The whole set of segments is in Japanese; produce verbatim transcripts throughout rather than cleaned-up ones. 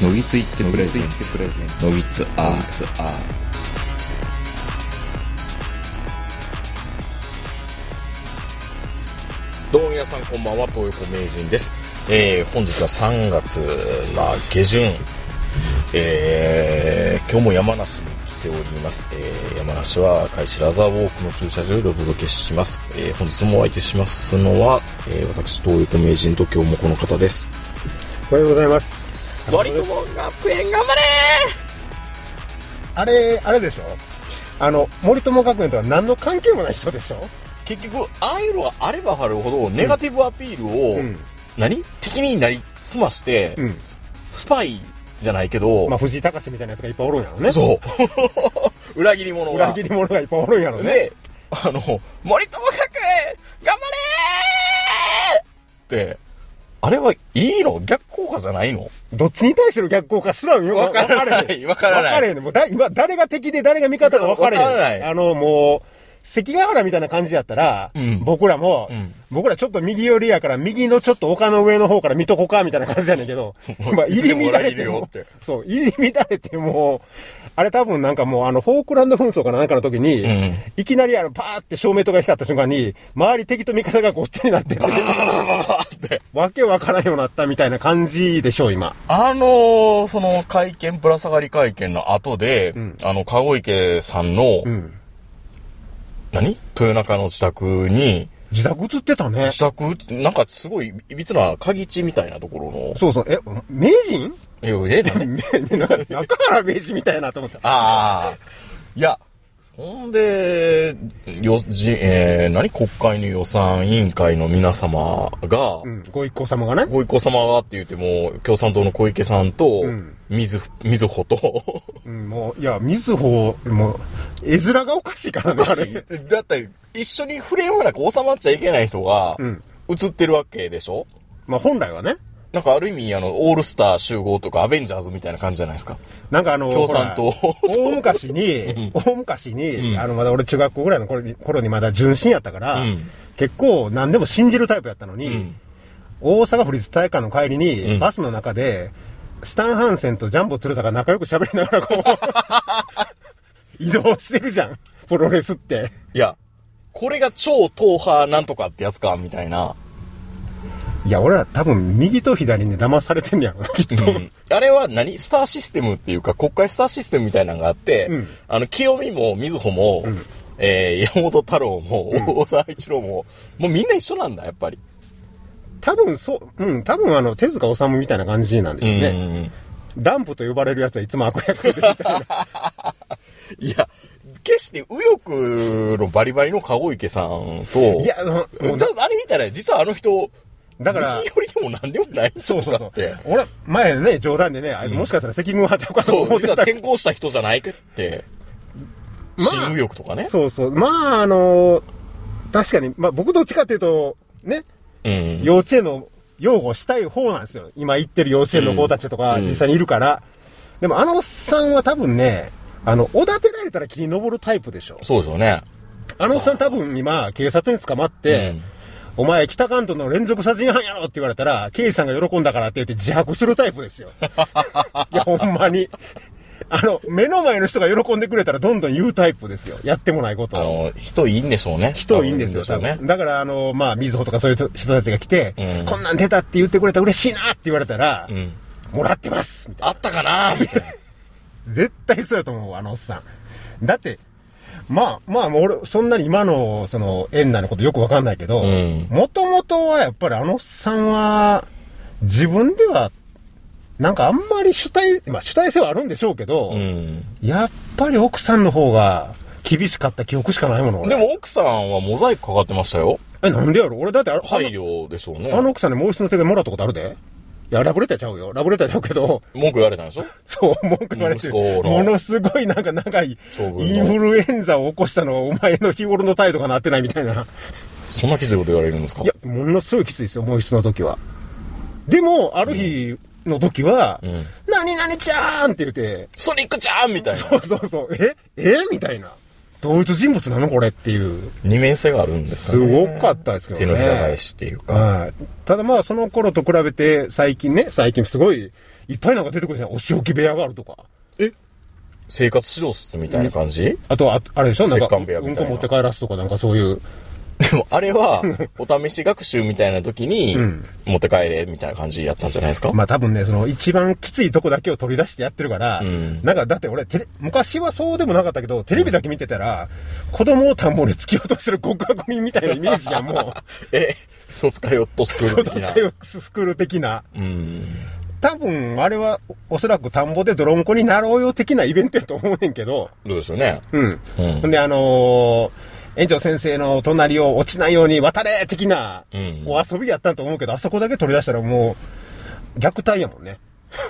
のぎついってプレゼンツのぎつアート。 どうも皆さんこんばんは、東横名人です。えー、本日はさんがつ、まあ、下旬、えー、今日も山梨に来ております。えー、山梨は海市ラザーウォークの駐車場でお届けします。えー、本日もお相手しますのは、えー、私東横名人と今日もこの方です。 おはようございます。 森友学園頑張れー。あれあれでしょ、あの森友学園とは何の関係もない人でしょ。 結局ああいうのがあればあるほどネガティブアピールを、うん、何敵になりすまして、うん、スパイじゃないけど、 まあ藤井隆みたいなやつがいっぱいおるんやろね。 そう裏切り者が裏切り者がいっぱいおるんやろね。 で、あの森友学園頑張れーってあれはいいの？逆効果じゃないの？ どっちに対しての逆効果すらよ分からない。分からない。 分からへんね。もうだ今誰が敵で誰が味方か分からへん。分からない。あのもう関ヶ原みたいな感じやったら、うん、僕らも、うん、僕らちょっと右寄りやから右のちょっと丘の上の方から見とこかみたいな感じやねんけど、まあ入り乱れてもそう入り乱れてもあれ多分なんかもうあのフォークランド紛争かなんかの時に、うん、いきなりあのパーって照明とか光った瞬間に周り敵と味方がごっちゃになっててわけわからんようになったみたいな感じでしょう今。 あのー、その会見ぶら下がり会見の後で、うん、あの籠池さんの、うん何豊中の自宅に自宅映ってたね。 自宅なんかすごいいびつな鍵地みたいなところの。 そうそう。え名人？ ええ何？ なんか中原名人みたいなと思った。 ああいやほんでよじ、えー、何国会の予算委員会の皆様が、 うん、ご一行様がねご一行様がって言っても共産党の小池さんと、うん、水水穂と、 うん、もういや水穂もう絵面がおかしいからね。 おかしい。だって一緒にフレームなく収まっちゃいけない人が映ってるわけでしょ。 まあ本来はね。 なんかある意味あのオールスター集合とかアベンジャーズみたいな感じじゃないですか。 なんかあの共産党大昔に大昔に、うん、あのまだ俺中学校ぐらいの頃に頃にまだ純真やったから、うん、結構何でも信じるタイプやったのに、うん、大阪府立体育館の帰りに、うん、バスの中でスタンハンセンとジャンボ鶴田が仲良く喋りながらこう移動してるじゃんプロレスって。 いやこれが超党派なんとかってやつかみたいな。 いや俺は多分右と左に騙されてんねやろきっと、うん、 あれは何スターシステムっていうか国会スターシステムみたいなのがあって、うん、あの清美も水穂も、うん、えー、山本太郎も、うん、大沢一郎ももうみんな一緒なんだやっぱり。 多分そううん多分あの手塚治虫みたいな感じなんですよね、うんうんうん、ランプと呼ばれるやつはいつも悪役でみたいな。 いや決して右翼のバリバリの籠池さんといやあのちょっとあれ見たら実はあの人だから右寄りでも何でもない。 そうそうそう。俺前ね冗談でねあいつもしかしたら赤軍派ちゃうかと思ってた。 そう実は転校した人じゃないかって。まあ、新右翼とかね。 そうそうまああの確かにまあ僕どっちかっていうとね、うん、幼稚園の擁護したい方なんですよ。今行ってる幼稚園の子たちとか実際にいるから。うん、でもあのおっさんは多分ねあのおだてられたら木に登るタイプでしょ。 そうですよね。 あのおっさん多分今警察に捕まって。うんお前北関東の連続殺人犯やろって言われたら刑事さんが喜んだからって言って自白するタイプですよ。いやほんまにあの目の前の人が喜んでくれたらどんどん言うタイプですよ。やってもないことを。あの人いいんでしょうね。 人いいんですよ多分。だからあのまあ水穂とかそういう人たちが来て、うん、こんなん出たって言ってくれたら嬉しいなって言われたら、うん、もらってますみたいな。 あったかなみたいな。 絶対そうやと思うあのおっさん。だってまあまあ俺そんなに今のその縁内のことよくわかんないけどもともとはやっぱりあのおっさんは自分ではなんかあんまり主体まあ主体性はあるんでしょうけど、うん、やっぱり奥さんの方が厳しかった記憶しかないもの。 でも奥さんはモザイクかかってましたよ。 えなんでやろ俺だってあれ配慮でしょうね。 あの奥さんにもう一度の手でもらったことあるで。いやラブレターちゃうよラブレターちゃうけど文句言われたんでしょ。 そう文句言われてる。ものすごいなんか長いインフルエンザを起こしたのはお前の日頃の態度がなってないみたいな。 そんなきついこと言われるんですか。 いやものすごいきついですよもう一度の時は。でもある日の時は、うん、何々ちゃーんって言ってソニックちゃんみたいな。 そうそうそうええみたいな同一人物なのこれっていう。 二面性があるんですかね。 すごかったですけどね。 手のひら返しっていうか。 はい。ただまあ、その頃と比べて、最近ね、最近すごい、いっぱいなんか出てくるじゃん。お仕置き部屋があるとか。 え生活指導室みたいな感じ、うん、 あとは、あれでしょなんか、 うんこ持って帰らすとかなんかそういう。 でも、あれは、お試し学習みたいな時に、持って帰れ、みたいな感じやったんじゃないですか、うん、 まあ多分ね、その、一番きついとこだけを取り出してやってるから、うん、なんか、だって俺テレ、昔はそうでもなかったけど、テレビだけ見てたら、うん、子供を田んぼに突き落としてる極悪人みたいなイメージじゃん、もう。 え、一つかよっとスクール的な。 一つかよっとスクール的な。 うん。 多分、あれは、おそらく田んぼで泥んこになろうよ的なイベントやと思うねんけど。 そうですよね。 うん。うん。で、あのー、園長先生の隣を落ちないように渡れ的な、お遊びやったと思うけど、うん、あそこだけ取り出したらもう、虐待やもんね。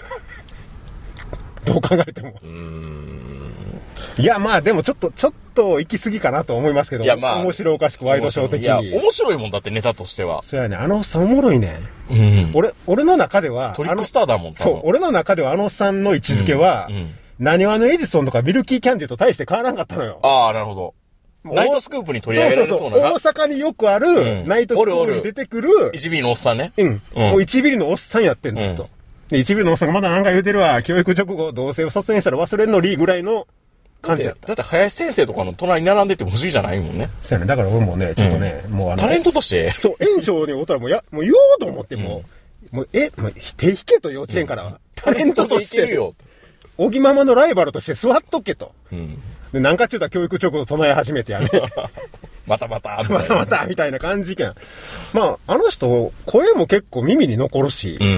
どう考えても。うーんいや、まあでもちょっと、ちょっと行き過ぎかなと思いますけど、いやまあ、面白おかしくワイドショー的に。 いや、面白いもんだってネタとしては。 そうやね、あのおっさんおもろいね。 うん。 俺、俺の中では、 トリックスターだもん、 そう、俺の中ではあのおっさんの位置づけは、うんうん、何話のエジソンとかミルキーキャンディと大して変わらんかったのよ。 ああ、なるほど。ナイトスクープに取り上げられそうな。そうそうそう。大阪によくある、うん、ナイトスクープに出てくる。 いちビリのおっさんね。 うん。うん、もういちビリのおっさんやってんずっと。うん、で、いちビリのおっさんがまだ何か言うてるわ。教育直後、どうせ卒業したら忘れんのりぐらいの感じだった。 だって林先生とかの隣に並んでても不思議じゃないもんね。 そうやね。だから俺もね、ちょっとね、うん、もうあの。 タレントとして。 そう、園長におったらもうや、もう言おうと思っても、うん、もう、え、もう手引けと幼稚園からは。うん、タレントとして。いけるよ。おぎママのライバルとして座っとけと。うんで、なんかちゅうた教育直後唱え始めてやね。 またまた、 またまた、みたいな感じけん。まあ、あの人、声も結構耳に残るし、うん、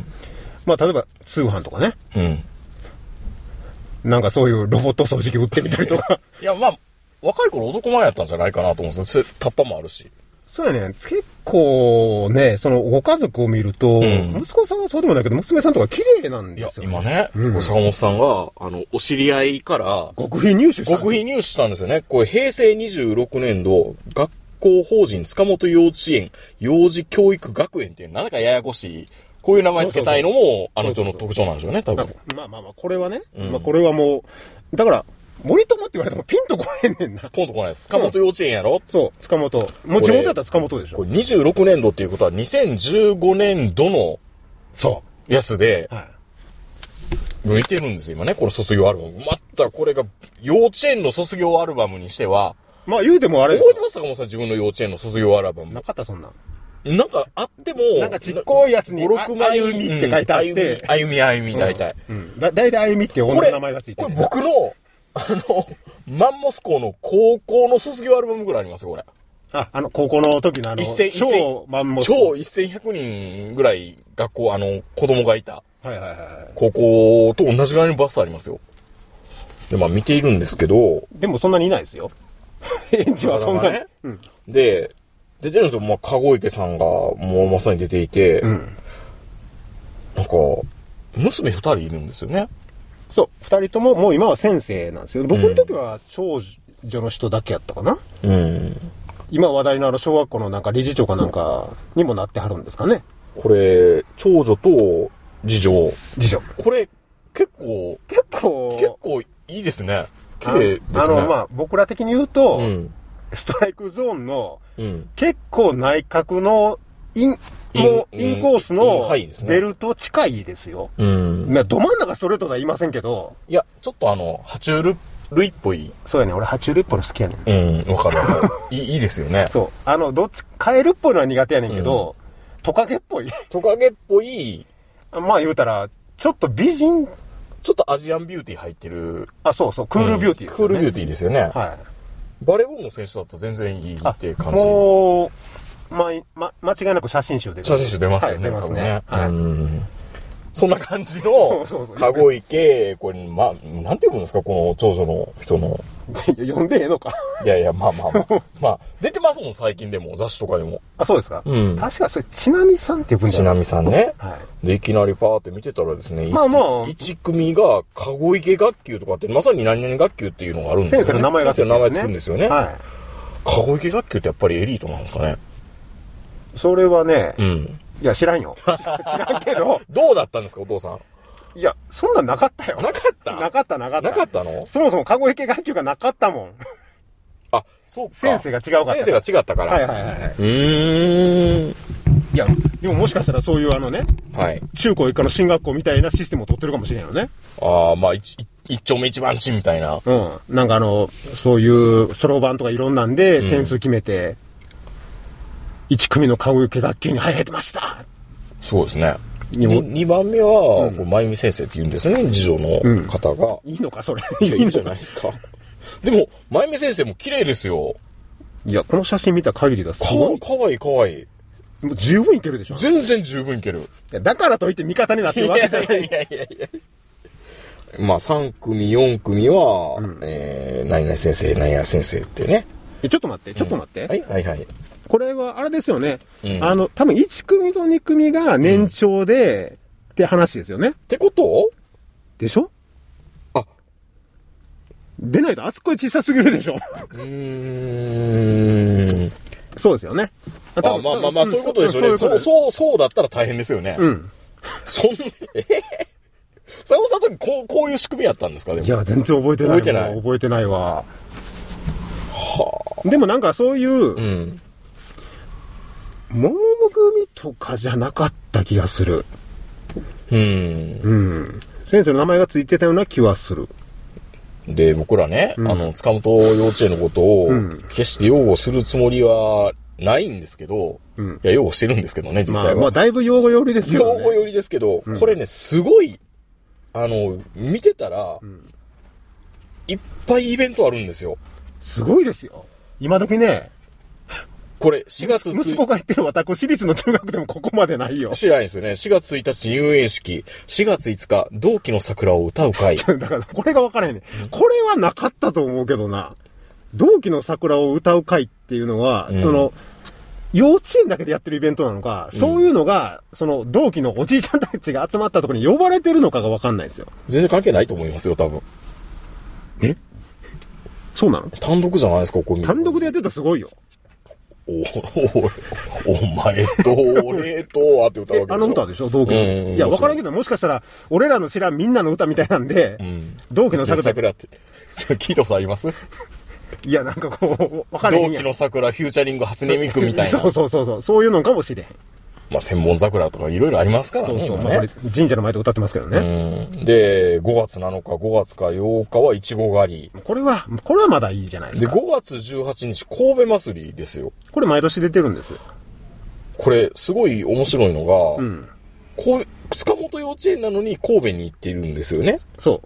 まあ、例えば、通販とかね。うん、なんかそういうロボット掃除機売ってみたりとか。 いや、まあ、若い頃男前やったんじゃないかなと思うんですよ。タッパもあるし。 そうやね。結構ね、そのご家族を見ると、うん、息子さんはそうでもないけど、娘さんとか綺麗なんですよ、 ね。いや、今ね、うん、坂本さんが、あの、お知り合いから、 極秘入手したんですよ。 極秘入手したんですよね。これ、平成にじゅうろくねん度、学校法人塚本幼稚園、幼児教育学園っていう、なんだかややこしい、こういう名前つけたいのも、あの人の特徴なんでしょうね、多分。 まあまあまあ、これはね、うん、まあこれはもう、だから、森友って言われてもピンとこへんねんな。 ポンとこないです。塚本幼稚園やろ、うん、 そう、塚本。もう地元だったら塚本でしょ。 これにじゅうろくねん度っていうことはにせんじゅうごねん度の、 そう。 やつで、はい。抜いてるんですよ、今ね、この卒業アルバム。またこれが幼稚園の卒業アルバムにしては、 まあ言うてもあれ。 覚えてますかもうさ、自分の幼稚園の卒業アルバム。 なかったそんな。 なんかあっても、 なんかちっこいやつに、 ご、ろくまい、 歩みって書いてあって。 歩み、歩み、大体。 うん。だ、大体歩みって女の名前がついてる。 これ僕の、あの、マンモス校の高校の卒業アルバムぐらいありますよ、これ。 あ、あの、高校の時のあの、 超マンモス校。超せんひゃくにんぐらい学校、あの、子供がいた。 はいはいはい。 高校と同じぐらいのバスありますよ。で、まあ見ているんですけど。 でもそんなにいないですよ。園児はそんなに。ね、 うん。で、出てるんですよ。まあ、籠池さんが、もうまさに出ていて、うん、なんか、娘二人いるんですよね。 そう、二人とも、もう今は先生なんですよ。僕の時は長女の人だけやったかな。うん。今話題のあの小学校のなんか理事長かなんかにもなってはるんですかね。 これ、長女と次女。 次女。 これ、結構、 結構、 結構いいですね。綺麗ですね。 あの、まあ、僕ら的に言うと、うん、ストライクゾーンの、うん、結構内角のイン、もうインコースのベルト近いですよ。うん。ど真ん中ストレートとは言いませんけど。 いや、ちょっとあの、爬虫類っぽい。 そうやね。俺爬虫類っぽいの好きやねん。 うん、わかるわかる。いい、いいですよね。 そう。あの、どっち、カエルっぽいのは苦手やねんけど、うん、トカゲっぽい。 トカゲっぽい。 まあ言うたら、ちょっと美人。 ちょっとアジアンビューティー入ってる。 あ、そうそう。クールビューティーですよね、 うん。クールビューティーですよね。 はい。 バレーボールの選手だったら全然いいっていう感じ。 もう、ま、ま、間違いなく写真集出写真集出ますよね。はい、 出ますね。はい。うんそんな感じの、籠池、これ、ま、なんて読むんですかこの長女の人の。 読んでええのかいやいや、まあまあまあ。まあ、出てますもん、最近でも、雑誌とかでも。 あ、そうですかうん。確かそれ、ちなみさんって呼ぶんじゃないちなみさんね。はい。で、いきなりパーって見てたらですね、 まあまあ。 一組が、籠池学級とかって、まさに何々学級っていうのがあるんですよね。 先生の名前がつくんですね。 先生の名前つくんですよね。 はい。 籠池学級ってやっぱりエリートなんですかね。 それはね、 うん。 いや、知らんよ。知らんけど。 どうだったんですか、お父さん。 いや、そんなんなかったよ。 なかったなかったなかった。 なかったのそもそも籠池学級がなかったもん。 あ、そうか。 先生が違うかった。 先生が違ったから。 はいはいはい。うーん。 いや、でももしかしたらそういうあのね、 はい。 中高一貫の進学校みたいなシステムを取ってるかもしれんよね。 ああ、まあ一、一丁目一番地みたいな。 うん。なんかあの、そういうそろばんとかいろんなんで点数決めて、うん、いち組の顔受け学級に入れてました。 そうですね。にばんめは、うん、まゆみ先生って言うんですね、次女の方が。 うん、いいのか、それ。 いや、いいんじゃないですか。でも、まゆみ先生も綺麗ですよ。 いや、この写真見た限りだ、すごい。 かわいい、かわいい。 もう十分いけるでしょ。 全然十分いける。 だからといって味方になってるわけじゃない。いやいやいやいや。 まあ、さん組、よん組は、うん、えー、何々先生、何々先生ってね。 え、ちょっと待って、ちょっと待って。うん、 はい、はい、はい。 これは、あれですよね。うん、あの、多分いち組とに組が年長で、うん、って話ですよね。 ってことでしょ？ あ。 出ないと、あつこい小さすぎるでしょ。うーん。 そうですよね。 あ、まあまあまあ、そういうことですよね。そう、そう、そうだったら大変ですよね。 うん。 そんな、えぇ佐野さんとこう、こういう仕組みやったんですか？でもいや、全然覚えてない。 覚えてない。 覚えてないわ。 はあ。でもなんかそういう、 うん。 桃組とかじゃなかった気がする。 うん。うん。 先生の名前がついてたような気はする。 で、僕らね、うん、あの、塚本幼稚園のことを、決して擁護するつもりはないんですけど、うん、いや、擁護してるんですけどね、実際は。 まあ、まあ、だいぶ擁護寄りですよね。 擁護寄りですけど、うん、これね、すごい、あの、見てたら、うん、いっぱいイベントあるんですよ。 すごいですよ。今時ね、 これ、しがつついたち。 息子が言ってる私立の中学でもここまでないよ。 知らないですよね。しがつついたち入園式。しがついつか、同期の桜を歌う会。 だから、これが分からへんね、うん。これはなかったと思うけどな。同期の桜を歌う会っていうのは、うん、その、幼稚園だけでやってるイベントなのか、うん、そういうのが、その、同期のおじいちゃんたちが集まったところに呼ばれてるのかが分かんないですよ。 全然関係ないと思いますよ、多分。 えそうなの？ 単独じゃないですか、ここに。 単独でやってたらすごいよ。 お、お、お前と俺とはって歌うわけでしょ。 あの歌でしょ同期の。いや、わからんけど、もしかしたら、俺らの知らんみんなの歌みたいなんで、うん、同期の桜。 桜って。それ聞いたことあります？ いや、なんかこう、わからんやん。 同期の桜、フューチャリング初音ミクみたいな。 そうそうそうそう。そういうのかもしれん。 まあ、千本桜とかいろいろありますからね。 そうそう。まあ、これ神社の前で歌ってますけどね。 うん。で、ごがつなのか、ごがつかようかはいちご狩り。 これは、これはまだいいじゃないですか。 で、ごがつじゅうはちにち、神戸祭りですよ。 これ毎年出てるんです。 これ、すごい面白いのが、うん。こう、塚本幼稚園なのに神戸に行ってるんですよね。 そう。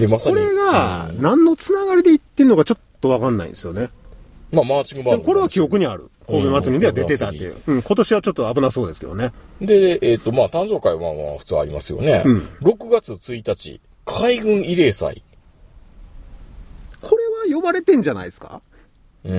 で、まさに。 これが、何のつながりで行ってんのかちょっとわかんないんですよね。 まあ、マーチングバンド。 これは記憶にある。神戸祭りでは出てたっていう。うん、今年はちょっと危なそうですけどね。 で、えっ、ー、と、まあ、誕生会はまあ、普通ありますよね。うん。ろくがつついたち、海軍慰霊祭。 これは呼ばれてんじゃないですか？ うん。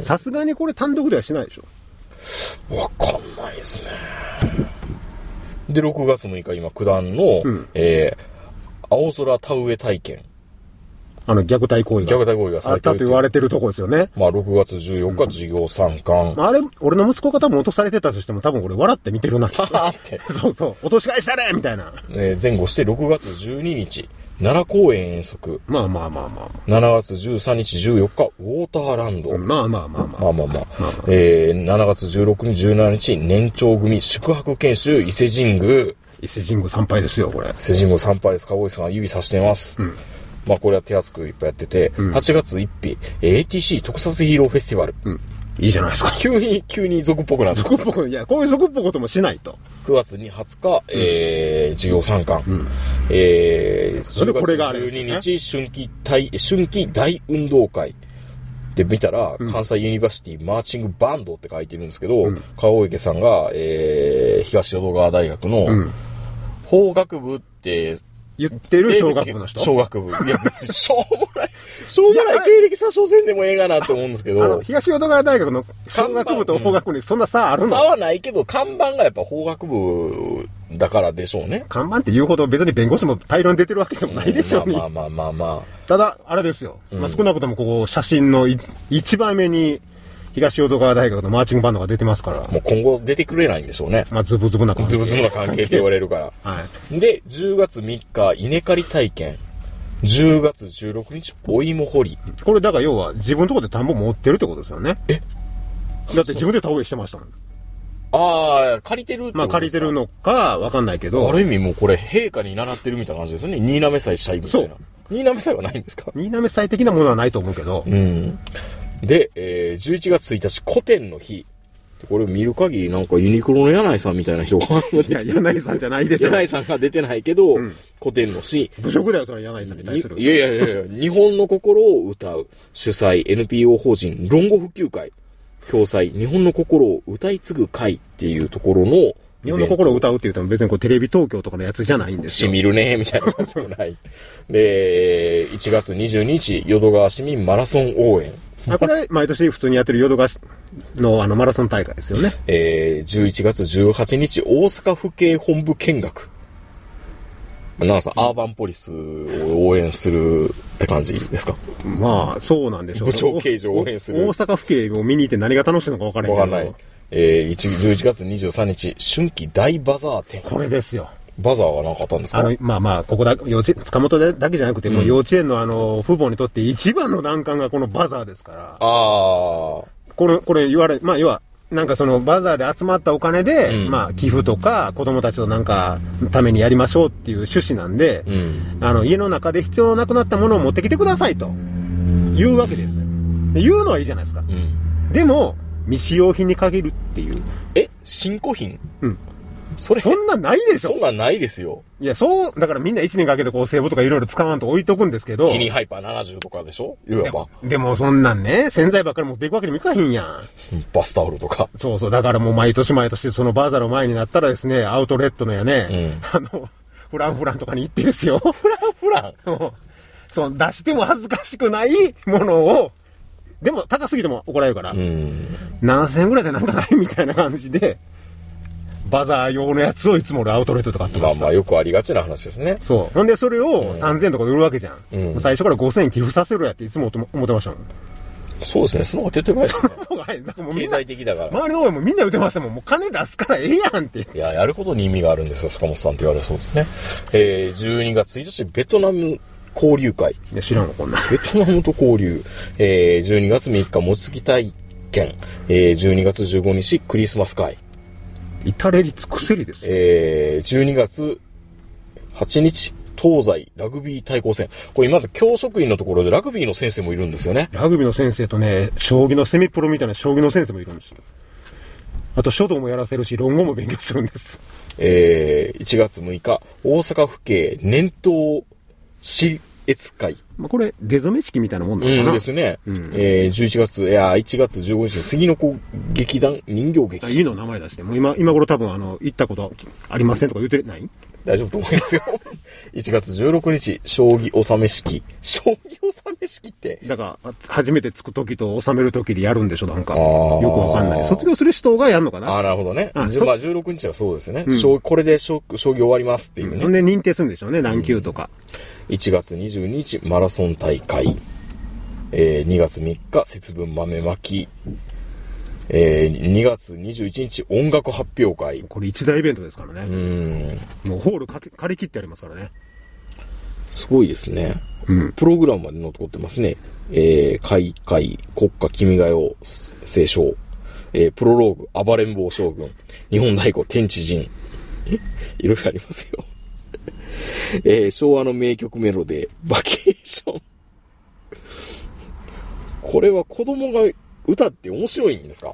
さすがにこれ単独ではしないでしょ。わかんないですね。で、ろくがつむいか、今、九段の、うん、えー、青空田植え体験。 あの、虐待行為が。 虐待行為がされてる。 あったと言われてるとこですよね。 まあ、ろくがつじゅうよっか、授業参観。 うん、あれ、俺の息子が多分落とされてたとしても多分俺笑って見てるなって。 ははって。 そうそう。落とし返したれみたいな。 えー、前後してろくがつじゅうににち、奈良公園遠足。 まあまあまあまあ。 しちがつじゅうさんにち、じゅうよっか、ウォーターランド。 まあまあまあまあ。 まあまあまあ。まあまあ、えー、しちがつじゅうろくにち、じゅうしちにち、年長組宿泊研修伊勢神宮。 伊勢神宮参拝ですよ、これ。 伊勢神宮参拝です。かぼいさんが指さしてます。うん。まあこれは手厚くいっぱいやってて、うん、はちがつついたち、エーティーシー 特撮ヒーローフェスティバル。 うん。いいじゃないですか。 急に、急に俗っぽくなって俗っぽく、いや、こういう俗っぽいこともしないと。 くがつにはつか、えー、授業参観。うん、えー、じゅうがつじゅうににち、春季大、春季大運動会。で、見たら、うん、関西ユニバーシティマーチングバンドって書いてるんですけど、うん、川池さんが、えー、東淀川大学の、うん、法学部って、 言ってる小学部の人？ 小学部。いや別にしょうもない。しょうもない経歴詐称せんでもええがなって思うんですけど。 あの、東淀川大学の小学部と法学部にそんな差あるの？ 差はないけど、看板がやっぱ法学部だからでしょうね。 看板って言うほど別に弁護士も大量に出てるわけでもないでしょうね。 まあまあまあまあまあ。 ただ、あれですよ。うん、まあ少なくともここ写真の一番目に、東淀川大学のマーチングバンドが出てますから。 もう今後出てくれないんでしょうね。 まあ、ズブズブな関係。 ズブズブな関係って言われるから。 はい。 で、じゅうがつみっか、稲刈り体験。 じゅうがつじゅうろくにち、お芋掘り。 これだから要は自分のところで田んぼ持ってるってことですよね。 えだって自分で田植えしてましたもん。 ああ、借りてるってことですか？ まあ借りてるのかわかんないけど。 ある意味もうこれ陛下に習ってるみたいな感じですね。新滑祭したいみたいな。新滑祭はないんですか？ 新滑祭的なものはないと思うけど。 うん。で、えー、じゅういちがつついたち、古典の日。これ見る限りなんかユニクロの柳井さんみたいな人がいや、柳井さんじゃないでしょ。 柳井さんが出てないけど、うん、古典の日。 侮辱だよ、それ柳井さんに対する。 いやいやいやいや、日本の心を歌う主催 エヌピーオー 法人論語普及会。共催日本の心を歌い継ぐ会っていうところの日本の心を歌うって言っても別にこうテレビ東京とかのやつじゃないんですよ。 しみるねみたいな感じもない。で、いちがつにじゅうににち淀川市民マラソン応援。 あ、これ毎年普通にやってる淀川のあのマラソン大会ですよね。 えー、じゅういちがつじゅうはちにち大阪府警本部見学。なんかさ、アーバンポリスを応援するって感じですか？ まあ、そうなんでしょう。 部長刑事を応援する。 大阪府警を見に行って何が楽しいのか分からへんけど。 分からない。えー、じゅういちがつにじゅうさんにち、春季大バザー展。 これですよ。 バザーは何かあったんですか？ あの、まあまあ、ここだ、幼稚園、塚本だけじゃなくて、うん、もう幼稚園のあの、父母にとって一番の難関がこのバザーですから。ああ。 これ、これ言われ、まあ要は、なんかそのバザーで集まったお金で、うん、まあ寄付とか子供たちとなんかためにやりましょうっていう趣旨なんで、うん、あの家の中で必要なくなったものを持ってきてくださいと言うわけですよ。で言うのはいいじゃないですか。うん、でも未使用品に限るっていう。 え、新古品？ うん。それそんなんないでしょ。 そんなんないですよ。 いや、そう、だからみんないちねんかけてこうセーブとかいろいろ使わんと置いとくんですけど。 キリンハイパーななじゅうとかでしょ言えば。 でもそんなんね、洗剤ばっかり持っていくわけにもいかへんやん。 バスタオルとか。 そうそう、だからもう毎年毎年そのバザーの前になったらですね、アウトレットのやね、うん、あの、フランフランとかに行ってですよ。 フランフランそう、出しても恥ずかしくないものを、でも高すぎても怒られるから、うん、ななせんえんぐらいでなんかないみたいな感じで、バザー用のやつをいつも俺アウトレットとか買ってます。 まあまあよくありがちな話ですね。 そう。ほんでそれをさんぜんえんとかで売るわけじゃん。うん、最初からごせんえん寄付させるやっていつも思ってましたもん。 そうですね。その方が手っ取り早いですね。 もう経済的だから。 周りの方もみんな言ってましたもん。もう金出すからええやんって。 いや、やることに意味があるんですよ、坂本さんって言われるそうですね。えー、じゅうにがつついたち、ベトナム交流会。 いや、知らんわ、こんな。 ベトナムと交流。えー、じゅうにがつみっか、もつき体験。えー、じゅうにがつじゅうごにち、クリスマス会。 至れり尽くせりですよ。 えー、じゅうにがつはちにち、東西ラグビー対抗戦。これ今だと教職員のところでラグビーの先生もいるんですよね。 ラグビーの先生とね、将棋のセミプロみたいな将棋の先生もいるんですよ。あと書道もやらせるし、論語も勉強するんです。 えー、いちがつむいか、大阪府警年頭市閲会。 まあ、これ、出初め式みたいなもんなのかな。 うんですね。うん、えー、じゅういちがつ、いや、いちがつじゅうごにち、杉の子劇団人形劇。 いいの名前出して。もう今、今頃多分あの、行ったことありませんとか言ってない大丈夫と思いますよ。いちがつじゅうろくにち、将棋納め式。将棋納め式って。 だから、初めてつくときと納めるときでやるんでしょ、なんか。よくわかんない。卒業する人がやるのかな。 ああ、なるほどね。あまあ、じゅうろくにちはそうですね。うん、これで将棋終わりますっていうね。 ほんで認定するんでしょうね、何級とか。 うん、いちがつにじゅうににち、マラソン大会。えー、にがつみっか、節分豆まき。えー、にがつにじゅういちにち、音楽発表会。 これ一大イベントですからね。 うん。 もうホールかけ借り切ってありますからね。 すごいですね。 うん。 プログラムまで残ってますね。えー、開会、国家君が代斉唱。えー、プロローグ、暴れん坊将軍。日本太鼓、天地人。いろいろありますよ。えー、昭和の名曲メロディー、バケーション。これは子供が歌って面白いんですか？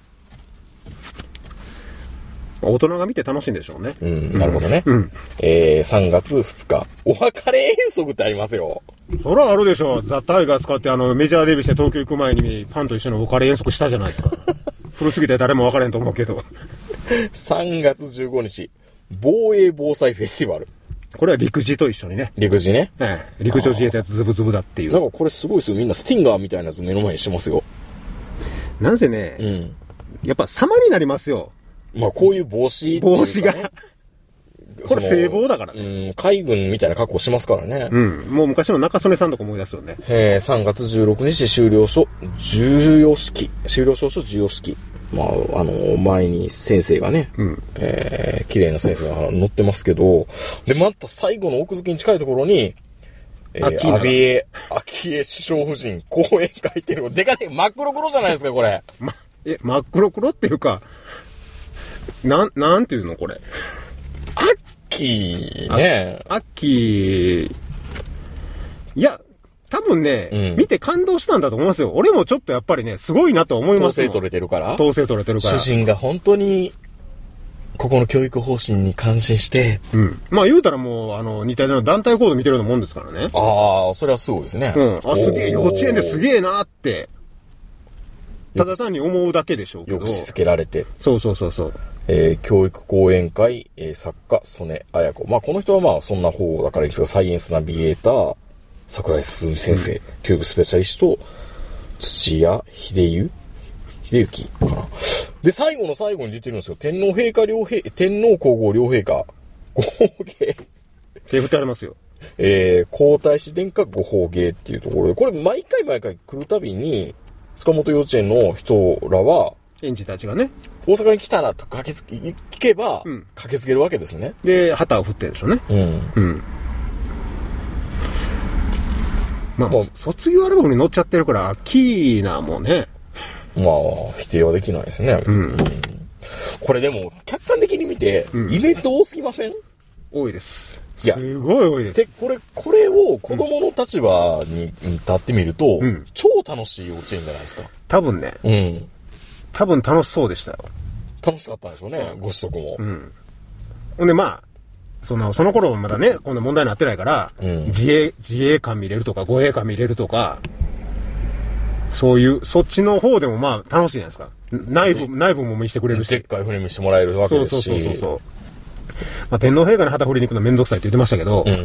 大人が見て楽しいんでしょうね。 うん、なるほどね。 うん。 えー、さんがつふつか、お別れ遠足ってありますよ。 そらあるでしょ。ザ・タイガー使ってあの、メジャーデビューして東京行く前にファンと一緒にお別れ遠足したじゃないですか。古すぎて誰も分からへんと思うけど。 さんがつじゅうごにち、防衛防災フェスティバル。 これは陸自と一緒にね。 陸自ね。 ええ。陸上自衛隊やつズブズブだっていう。 なんかこれすごいですよ。みんなスティンガーみたいなやつ目の前にしてますよ。 なんせね、 うん、 やっぱ様になりますよ。 まあこういう帽子、ね、 帽子が。これ聖望だからね。 うん、海軍みたいな格好しますからね。 うん。もう昔の中曽根さんとか思い出すよね。 えー、さんがつじゅうろくにち終了書、授与式。終了証書授与式。まあ、あの、前に先生がね、 うん、 えー、綺麗な先生が載ってますけど、で、また最後の奥付けに近いところに、 えー、安倍江、昭恵首相夫人、講演会っていうの、でかね、真っ黒黒じゃないですか、これ。 ま、え、真っ黒黒っていうか、なん、なんていうの、これ。 アッキーね。 アッキー、いや、多分ね、うん、見て感動したんだと思いますよ。俺もちょっとやっぱりね、すごいなと思いますよ。 統制取れてるから統制取れてるから。 主人が本当に、ここの教育方針に感心して。 うん。まあ言うたらもう、あの、似たような団体行動見てるようなもんですからね。 ああ、それはすごいですね。 うん。あ、すげえ、幼稚園ですげえなって、ただ単に思うだけでしょうけど。 よくしつけられて。 そうそうそうそう。 えー、教育講演会、えー、作家、曽根綾子。まあこの人はまあそんな方だからいいですが、サイエンスナビゲーター、桜井進先生、うん、教育スペシャリスト、土屋秀幸秀幸かな。で、最後の最後に出てるんですよ。天皇陛下両陛、天皇皇后両陛下、ご奉迎。 手振ってありますよ。 えー、皇太子殿下ご奉迎っていうところで、これ毎回毎回来るたびに、塚本幼稚園の人らは、 園児たちがね、 大阪に来たらと駆けつけ、聞けば、うん、駆けつけるわけですね。 で、旗を振ってるんでしょうね。うん。うん。まあ、まあ、卒業アルバムに載っちゃってるから、キーなもんね。 まあ、否定はできないですね。うん。うん、これでも、客観的に見て、うん、イベント多すぎません？ 多いです。いや、すごい多いです。 で、これ、これを子供の立場に立ってみると、うん、超楽しい幼稚園じゃないですか。 多分ね。うん。多分楽しそうでしたよ。 楽しかったんでしょうね、ご子息も。うん。 ほんで、まあ、その、その頃まだね、こんな問題になってないから、うん、自衛、自衛官見れるとか、護衛官見れるとか、そういう、そっちの方でもまあ楽しいじゃないですか。内部、内部も見せてくれるし。 でっかい船見せてもらえるわけですし。 そうそうそうそう。まあ天皇陛下に旗振りに行くのめんどくさいって言ってましたけど、うん、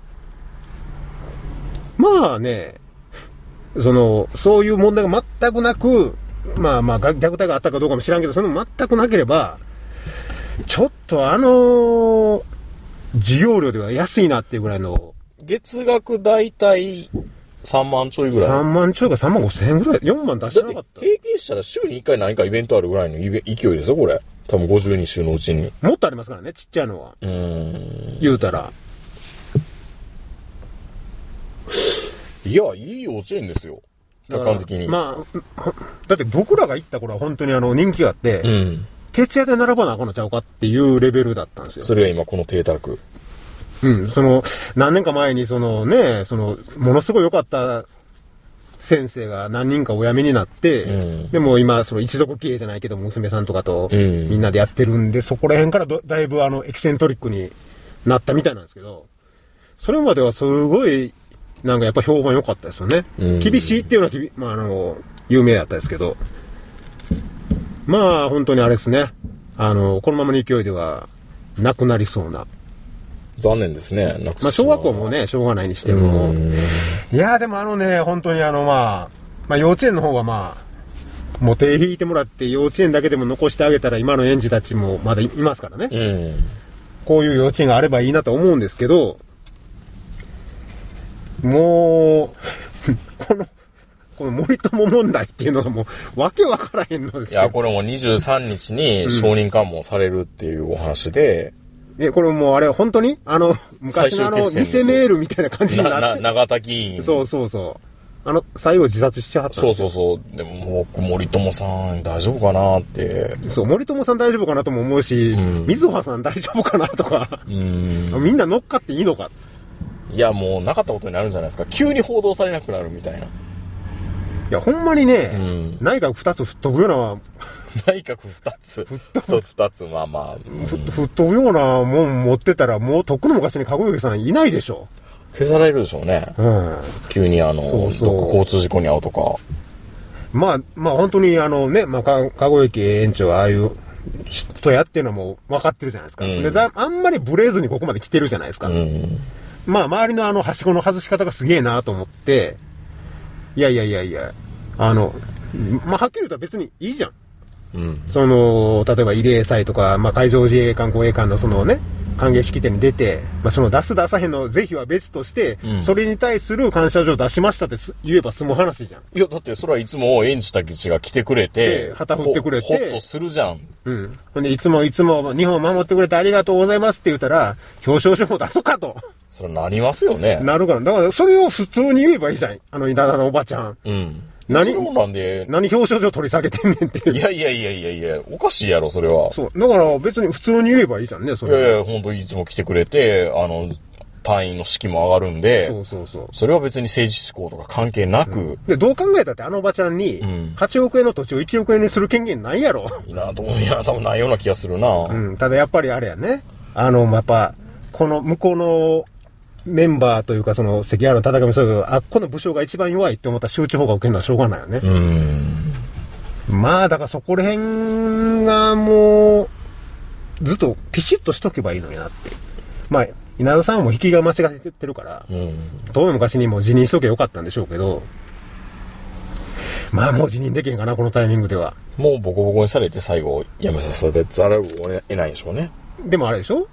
まあね、その、そういう問題が全くなく、まあまあ虐待があったかどうかも知らんけど、それも全くなければ、ちょっとあのー、授業料では安いなっていうぐらいの。 月額だいたいさんまんちょいぐらい。 さんまんちょいかさんまんごせんえんぐらい。よんまん出してなかった。 平均したら週にいっかい何かイベントあるぐらいの勢いですよ、これ。多分ごじゅうに週のうちに。 もっとありますからね、ちっちゃいのは。うーん。言うたら。 いや、いい幼稚園ですよ。客観的に。 まあ、だって僕らが行った頃は本当にあの人気があって、うん、徹夜で並ばなあかんのちゃうかっていうレベルだったんですよ。 それが今この低たらく。 うん、その、何年か前にそのね、その、ものすごい良かった先生が何人かお辞めになって、うん、でも今、その一族経営じゃないけど娘さんとかとみんなでやってるんで、うん、そこら辺からどだいぶあの、エキセントリックになったみたいなんですけど、それまではすごい、なんかやっぱ評判良かったですよね。うん、厳しいっていうのはきび、まああの、有名だったですけど、まあ本当にあれですね、あの、このままの勢いではなくなりそうな。 残念ですね。 なくまあ小学校もね、しょうがないにしても。いやでもあのね、本当にあのまあ、まあ幼稚園の方はまあ、もう手引いてもらって幼稚園だけでも残してあげたら今の園児たちもまだいますからね。うん、こういう幼稚園があればいいなと思うんですけど、もう、この、この森友問題っていうのがもう、わけわからへんのですよ。 いや、これもにじゅうさんにちに承認喚問されるっていうお話で、 うん、え、これもうあれ、本当にあの、昔のあの、偽メールみたいな感じになって。な、な、 長田議員。 そうそうそう。あの、最後自殺しちゃったんですよ。そうそうそう。でも僕、森友さん大丈夫かなって。 そう、森友さん大丈夫かなとも思うし、うん、水葉さん大丈夫かなとか、うん、みんな乗っかっていいのか。 いや、もうなかったことになるんじゃないですか。急に報道されなくなるみたいな。いや、ほんまにね、うん、内閣二つ吹っ飛ぶような、 内閣二つ一つ二つ、まあまあ、 うん、吹っ飛ぶようなもん持ってたら、もうとっくの昔に籠池さんいないでしょ。 消されるでしょうね。うん。急にあの、そうそう、交通事故に遭うとか。 まあ、まあ本当にあのね、まあ、籠池園長はああいう人やっていうのも分かってるじゃないですか。うん、でだ、あんまりブレずにここまで来てるじゃないですか。うん、まあ、周りのあの、はしごの外し方がすげえなと思って、いやいやいやいや、あの、まあ、はっきり言うと別にいいじゃん。うん。その、例えば慰霊祭とか、まあ、海上自衛官護衛官のそのね、歓迎式典に出て、まあ、その出す出さへんの是非は別として、うん、それに対する感謝状出しましたって言えば済む話じゃん。 いや、だってそれはいつも園児たちが来てくれて、 旗振ってくれて、 ほっとするじゃん。 うん。ほんで、いつもいつも日本を守ってくれてありがとうございますって言ったら、表彰書も出そうかと。 それなりますよね。 なるから。だからそれを普通に言えばいいじゃん。あの稲田のおばちゃん。 うん。 何、 そうなんで。 何表彰状取り下げてんねんっていう。 いやいやいやいやいや、おかしいやろ、それは。 そう。だから別に普通に言えばいいじゃんね、それ。 いやいや、ほんといつも来てくれて、あの、隊員の士気も上がるんで。 そうそうそう。 それは別に政治志向とか関係なく。うん、 で、どう考えたってあのおばちゃんに、はちおくえんの土地をいちおくえんにする権限ないやろ。 いいなと思う。いや、多分ないような気がするな。 うん。ただやっぱりあれやね。あの、やっぱ、この向こうの、メンバーというか、その、関ヶ原の戦いもそうだけど、あっこの武将が一番弱いって思ったら集中砲火を受けるのはしょうがないよね。 うん。 まあ、だからそこら辺がもう、ずっとピシッとしとけばいいのになって。まあ、稲田さんも引きが間違ってるから、うん、遠い昔にもう辞任しとけばよかったんでしょうけど、まあもう辞任できんかな、このタイミングでは。 もうボコボコにされて最後、辞めさせてざるを得ないでしょうね。 でもあれでしょ、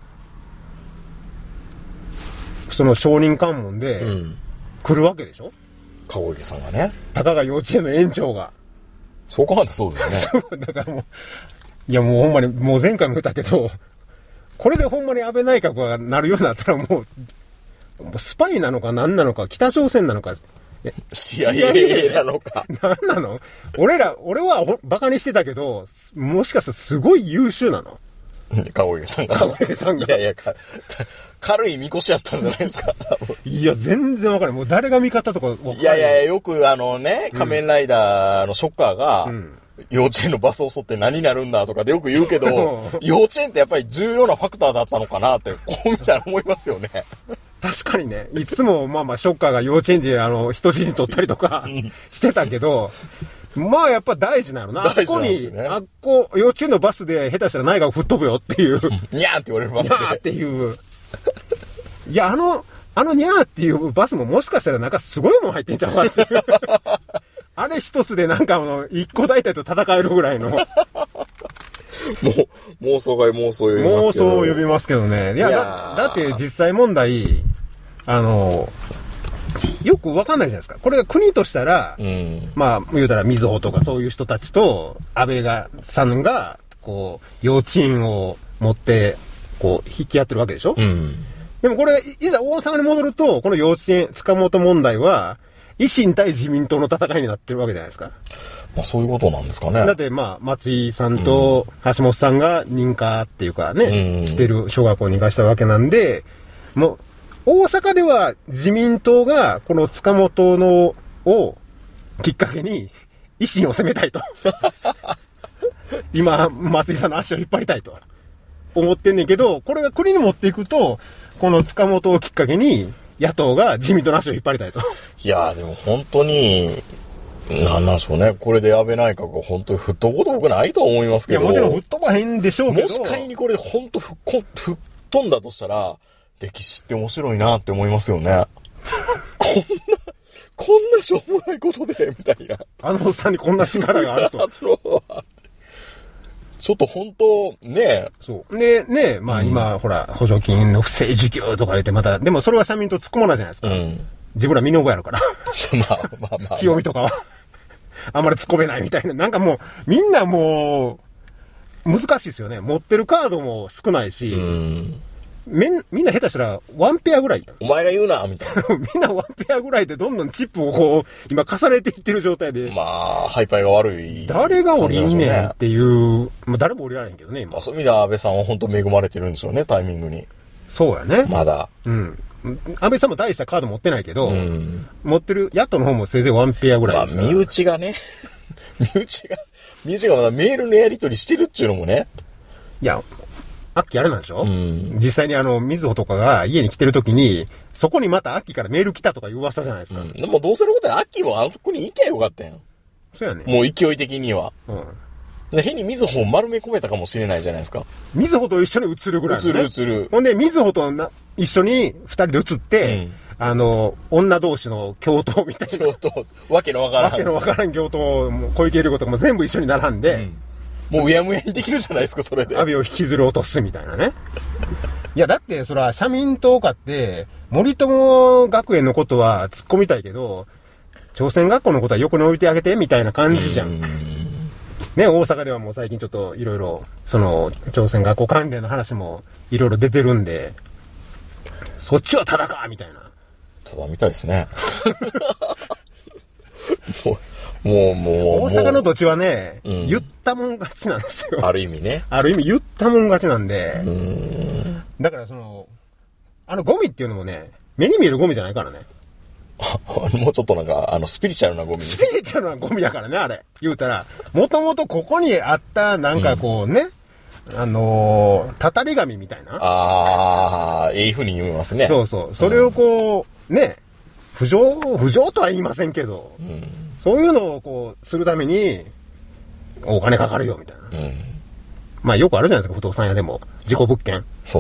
その証人喚問で来るわけでしょ、 籠池さんがね。 たかが幼稚園の園長が。 そう考えたらそうですね。そう、だからもう、いやもうほんまに、もう前回も言ったけど、これでほんまに安倍内閣がなるようになったらもう、もうスパイなのか何なのか、北朝鮮なのか、 シーアイエー なのか。 何なの俺ら、俺はバカにしてたけど、もしかしたらすごい優秀なの。 籠池さんが。 籠池さんが。 いやいや、軽いみこしやったんじゃないですか。 いや、全然わからない。もう誰が味方とか分かんない。 いやいや、よくあのね、仮面ライダーのショッカーが、うん、幼稚園のバスを襲って何になるんだとかでよく言うけど、幼稚園ってやっぱり重要なファクターだったのかなって、こう見たら思いますよね。 確かにね、いつもまあまあショッカーが幼稚園児あの人質に取ったりとかしてたけど、まあやっぱ大事なのな。 大事なんですね、あっこに、あっこ幼稚園のバスで下手したら内閣吹っ飛ぶよっていう。 にゃーって言われるバスで。 にゃーっていう。いや、あの、あのにゃーっていうバスももしかしたらなんかすごいもん入ってんちゃうかっていう。あれ一つでなんかあの、一個大体と戦えるぐらいの。もう、 妄想が妄想を呼びますけど。 妄想を呼びますけどね。いや、いやだ、だって実際問題、あの、よくわかんないじゃないですか。これが国としたら、うん、まあ、言うたら、みずほとかそういう人たちと、安倍が、さんが、こう、幼稚園を持って、こう、引き合ってるわけでしょ、うん、でもこれ、いざ大阪に戻ると、この幼稚園、塚本問題は、維新対自民党の戦いになってるわけじゃないですか。 まあ、そういうことなんですかね。 だって、まあ、松井さんと橋本さんが認可っていうかね、うん、してる小学校に行かしたわけなんで、もう、大阪では自民党がこの塚本のをきっかけに維新を攻めたいと。今、松井さんの足を引っ張りたいと思ってんねんけど、これが国に持っていくと、この塚本をきっかけに野党が自民党の足を引っ張りたいと。 いやーでも本当に、なんなんでしょうね。これで安倍内閣が本当に吹っ飛ぶこと僕ないと思いますけど。 いや、もちろん吹っ飛ばへんでしょうけど。 もし仮にこれ本当吹っ飛んだとしたら、歴史って面白いなって思いますよね。こんな、こんなしょうもないことで、みたいな。 あのおっさんにこんな力があると。 ちょっと本当、ねそう。で、ねまあ今、うん、ほら、補助金の不正受給とか言ってまた、でもそれは社民党突っ込まないじゃないですか。うん、自分ら見の子やるから。まあまあまあ。清美とかは。あんまり突っ込めないみたいな。なんかもう、みんなもう、難しいですよね。持ってるカードも少ないし。うんみん、みんな下手したらワンペアぐらい。 お前が言うなみたいな。 みんなワンペアぐらいでどんどんチップをこう、今重ねていってる状態で。 まあ、ハイパイが悪い、 誰が降りんねんっていう、まあ誰も降りられへんけどね、今。 まあそういう意味では安倍さんは本当恵まれてるんでしょうね、タイミングに。 そうやね。 まだ。 うん。安倍さんも大したカード持ってないけど、うん、持ってる、野党の方もせいぜいワンペアぐらいですから。 まあ、身内がね、身内が、身内がまだメールのやり取りしてるっちゅうのもね。 いや、アッキーあれなんでしょ、うん、実際にあの、みずほとかが家に来てるときに、そこにまたアッキーからメール来たとかいう噂じゃないですか。うん、 でもどうせのことはアッキーもあのとこに行けばよかったやん。 そうやね。 もう勢い的には。うん。で変にみずほを丸め込めたかもしれないじゃないですか。 みずほと一緒に映るぐらい、ね。 映る映る。 ほんで、みずほとな一緒に二人で映って、うん、あの、女同士の共闘みたいな。 共闘。わけのわからん。 わけのわからん共闘も、小池百合子とかも全部一緒に並んで、うんもううやむやにできるじゃないですか、それで。 安倍を引きずり落とすみたいなね。いや、だって、そら、社民党かって、森友学園のことは突っ込みたいけど、朝鮮学校のことは横に置いてあげて、みたいな感じじゃん。ね、大阪ではもう最近ちょっといろいろ、その、朝鮮学校関連の話もいろいろ出てるんで、 そっちはただかみたいな。 ただみたいですね。もう、もう、もう。 大阪の土地はね、 うん、 言ったもん勝ちなんですよ。 ある意味ね。 ある意味言ったもん勝ちなんで、 うーんだからその、あのゴミっていうのもね、目に見えるゴミじゃないからね。 もうちょっとなんか、あの、スピリチュアルなゴミ。 スピリチュアルなゴミだからね、あれ。言うたら、もともとここにあった、なんかこうね、うん、あのー、たたり紙みたいな。 ああ、いい風に言いますね。 そうそう。それをこう、うん、ね、浮上、浮上とは言いませんけど、うん、そういうのをこう、するために、お金かかるよ、みたいな。うん、まあよくあるじゃないですか、不動産屋でも。事故物件。 そう。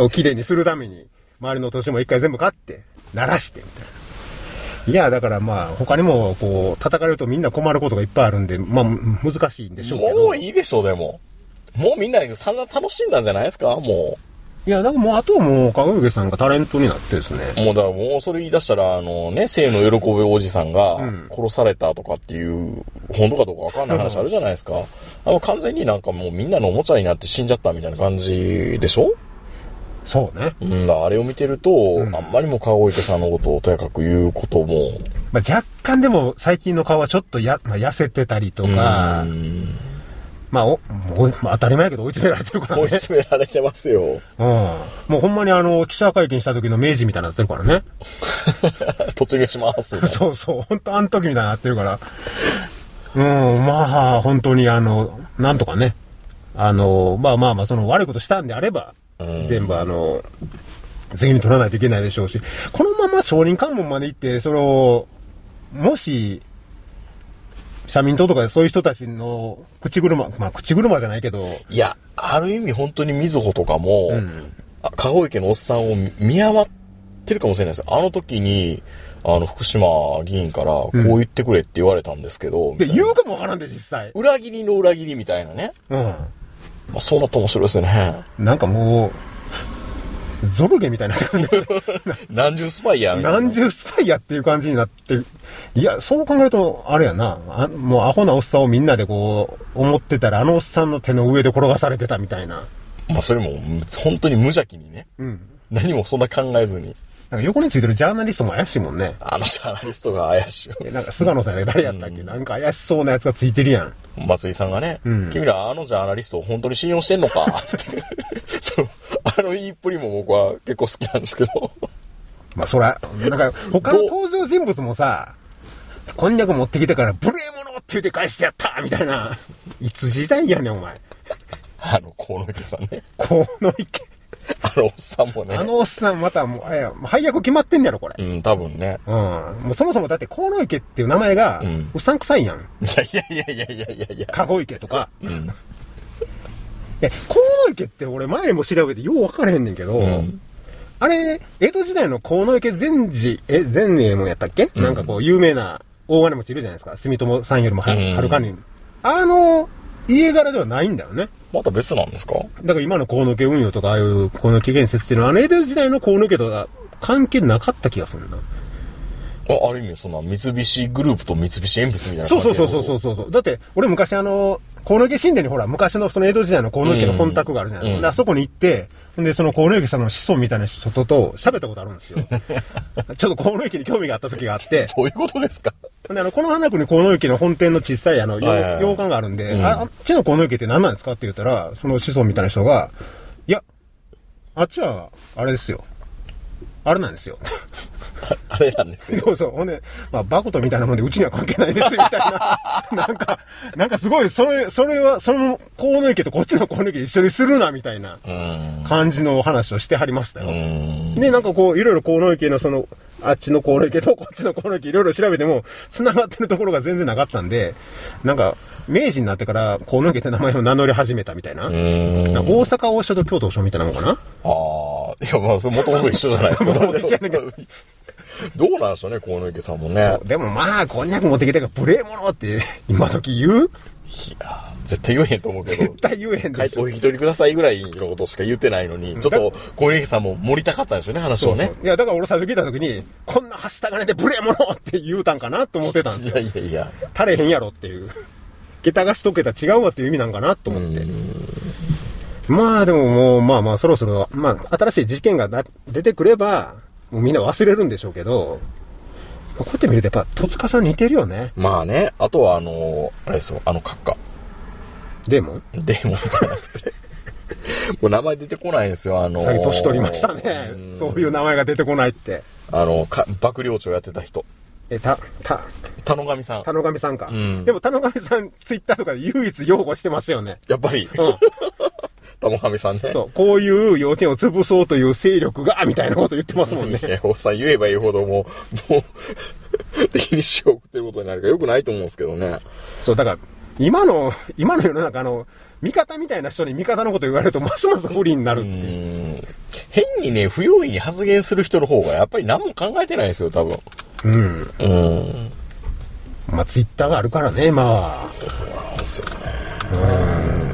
をきれいにするために、周りの土地も一回全部買って、鳴らして、みたいな。いや、だからまあ、他にも、こう、叩かれるとみんな困ることがいっぱいあるんで、まあ、難しいんでしょうけど。 もういいでしょう、でも。もうみんな散々楽しんだんじゃないですか、もう。いや、だからもう、あとはもう、籠池さんがタレントになってですね。 もう、だからもう、それ言い出したら、あのね、生の喜びおじさんが、殺されたとかっていう、うん、本当かどうかわかんない話あるじゃないですか。あの、完全になんかもうみんなのおもちゃになって死んじゃったみたいな感じでしょ？ そうね。 うん、あれを見てると、うん、あんまりも籠池さんのことをとやかく言うことも。 まあ、若干でも最近の顔はちょっとや、まあ、痩せてたりとか、うんまあお、お、まあ、当たり前やけど追い詰められてるからね。 追い詰められてますよ。うん。 もうほんまにあの、記者会見した時の明治みたいになってるからね。 突入します。 そうそう、ほんとあの時みたいになってるから。うん、まあ、本当にあの、なんとかね。あの、まあまあまあ、その悪いことしたんであれば、全部あの、責任取らないといけないでしょうし、このまま証人喚問まで行って、それを、もし、社民党とかそういう人たちの口車、まあ口車じゃないけど。 いや、ある意味本当にみずほとかも、うん、籠池のおっさんを見余ってるかもしれないです。あの時に、あの、福島議員から、こう言ってくれって言われたんですけど。 うん、で、言うかもわからんで、実際。 裏切りの裏切りみたいなね。うん。まあ、そうなったら面白いですよね。 なんかもう、ゾルゲみたいな。 何十スパイやみたいな。 何十スパイやっていう感じになって。いや、そう考えると、あれやな。あもうアホなおっさんをみんなでこう、思ってたら、あのおっさんの手の上で転がされてたみたいな。 まあ、それも、本当に無邪気にね。うん。何もそんな考えずに。 なんか横についてるジャーナリストも怪しいもんね。 あのジャーナリストが怪しい。 なんか菅野さんや誰やったっけ、うん、なんか怪しそうなやつがついてるやん。 松井さんがね、うん、君らあのジャーナリストを本当に信用してんのかってそう、あの言いっぷりも僕は結構好きなんですけど。 まあそら、なんか他の登場人物もさ、こんにゃく持ってきてから無礼者って言って返してやったみたいな。いつ時代やねんお前。 あの河野池さんね。 河野池。 あのおっさんもね。 あのおっさんまたもう、あや、配役決まってんねやろ、これ。 うん、多分ね。 うん。もうそもそもだって、河野池っていう名前が、うん、うさんくさいやん。いやいやいやいやいやいやいや。 籠池とか。うん。え、河野池って俺前も調べてよう分からへんねんけど、うん、あれ、江戸時代の河野池善治、え、善衛門やったっけ、うん、なんかこう、有名な大金持ちいるじゃないですか。住友さんよりもはるかに。うん、あの、家柄ではないんだよね。 また別なんですか？ だから今の河野家運用とか、ああいう河野家建設っていうのは、あの江戸時代の河野家とは関係なかった気がするな。 あ、ある意味、そんな三菱グループと三菱鉛筆みたいなそうそうそうそうそうそう。だって、俺昔あの、河野家神殿にほら、昔のその江戸時代の河野家の本宅があるじゃないですか。うん、あそこに行って、で、その河野家さんの子孫みたいな人と喋ったことあるんですよ。ちょっと河野家に興味があった時があって。 どういうことですか？ で、あの、この花区に河野家の本店の小さいあの、洋館があるんで、うん、あ、あっちの河野家って何なんですかって言ったら、その子孫みたいな人が、いや、あっちは、あれですよ。あれなんですよ。 あれなんですよ。 そうそう。ほんで、まあ、バコトみたいなもんで、うちには関係ないですよ、みたいな。なんか、なんかすごい、それ、それは、その、河野池とこっちの河野池一緒にするな、みたいな感じの話をしてはりましたよ。で、なんかこう、いろいろ河野池のその、あっちの河野池とこっちの河野池いろいろ調べても、繋がってるところが全然なかったんで、なんか、明治になってから河野池って名前を名乗り始めたみたいな。大阪王将と京都王将みたいなのかな？ああ、いや、まあ、それもともと一緒じゃないですか。もともと一緒やねんけど。どうなんでしょうね、河野池さんもね。 でもまあ、こんにゃく持ってきてから無礼者って、今時言う？いや絶対言えへんと思うけど。 絶対言えへんでしょ。 お引き取りくださいぐらいのことしか言ってないのに、ちょっと、河野池さんも盛りたかったんでしょうね、話をね。そうそういや、だから俺最初聞いた時に、こんなはした金で無礼者って言うたんかなと思ってたんですよ。 いやいやいや。 足れへんやろっていう。下駄が一桁違うわっていう意味なんかなと思って。 まあでももう、まあまあそろそろ、まあ新しい事件が出てくれば、もうみんな忘れるんでしょうけど、こうやって見るとやっぱ戸塚さん似てるよね。 まあね、あとはあの、あれですよ、あの閣下。 デーモンデーモンじゃなくて。もう名前出てこないんですよ、あのー。 さっき年取りましたね。うそういう名前が出てこないって。 あの、か幕僚長やってた人。 え、た、た、 田野上さん。 田野上さんか。 うん、 でも田野上さん、ツイッターとかで唯一擁護してますよね。 やっぱり。うん。田野上さんね。 そう。こういう幼稚園を潰そうという勢力が、みたいなこと言ってますもんね。 いや、おっさん言えば言うほどもう、もう、敵に死を送ってることになるからよくないと思うんですけどね。 そう、だから、今の、今の世の中、あの、味方みたいな人に味方のこと言われるとますます不利になるっていう。 変にね、不用意に発言する人の方がやっぱり何も考えてないんですよ、多分。 うん。うん。まあ、ツイッターがあるからね、今は。 そうなんですよね。 うん。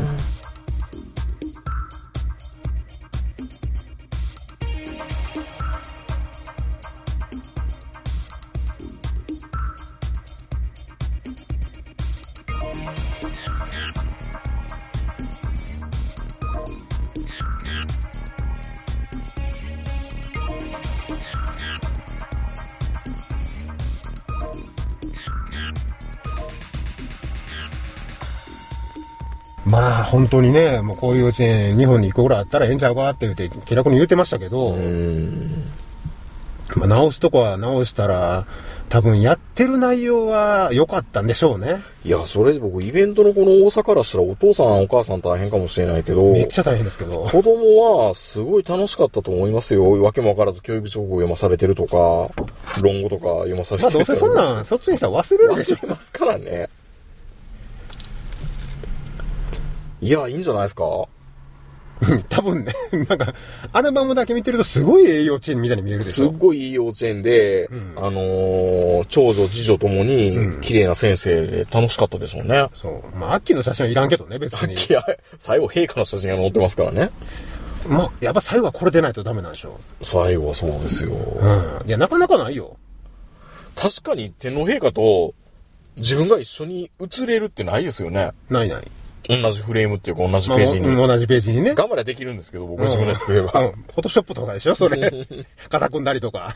まあ本当にね、もうこういう幼稚園日本に行くぐらいあったらええんちゃうかって言って気楽に言ってましたけど、まあ直すとこは直したら多分やってる内容は良かったんでしょうね。 いや、それで僕イベントのこの大阪からしたらお父さんお母さん大変かもしれないけど、 めっちゃ大変ですけど、 子供はすごい楽しかったと思いますよ。わけもわからず教育情報を読まされてるとか、論語とか読まされてるとか。まあどうせそんなんそっちにしたら忘れるでしょ。 忘れますからね。いや、いいんじゃないですか。 多分ね、なんか、アルバムだけ見てるとすごいいい幼稚園みたいに見えるでしょ。 すっごいいい幼稚園で、うん、あのー、長女、次女ともに、綺麗な先生で楽しかったでしょうね。 そう。まあ、アッキーの写真はいらんけどね、別に。アッキー、 最後、陛下の写真が載ってますからね。 まあ、やっぱ最後はこれでないとダメなんでしょ。 最後はそうですよ。 うん。いや、なかなかないよ。 確かに、天皇陛下と自分が一緒に写れるってないですよね。 ないない。 同じフレームっていうか同じページに。 まあ、同じページにね。 頑張りゃできるんですけど、僕自分で作れば。 うん。フォトショップとかでしょそれ。肩組んだりとか。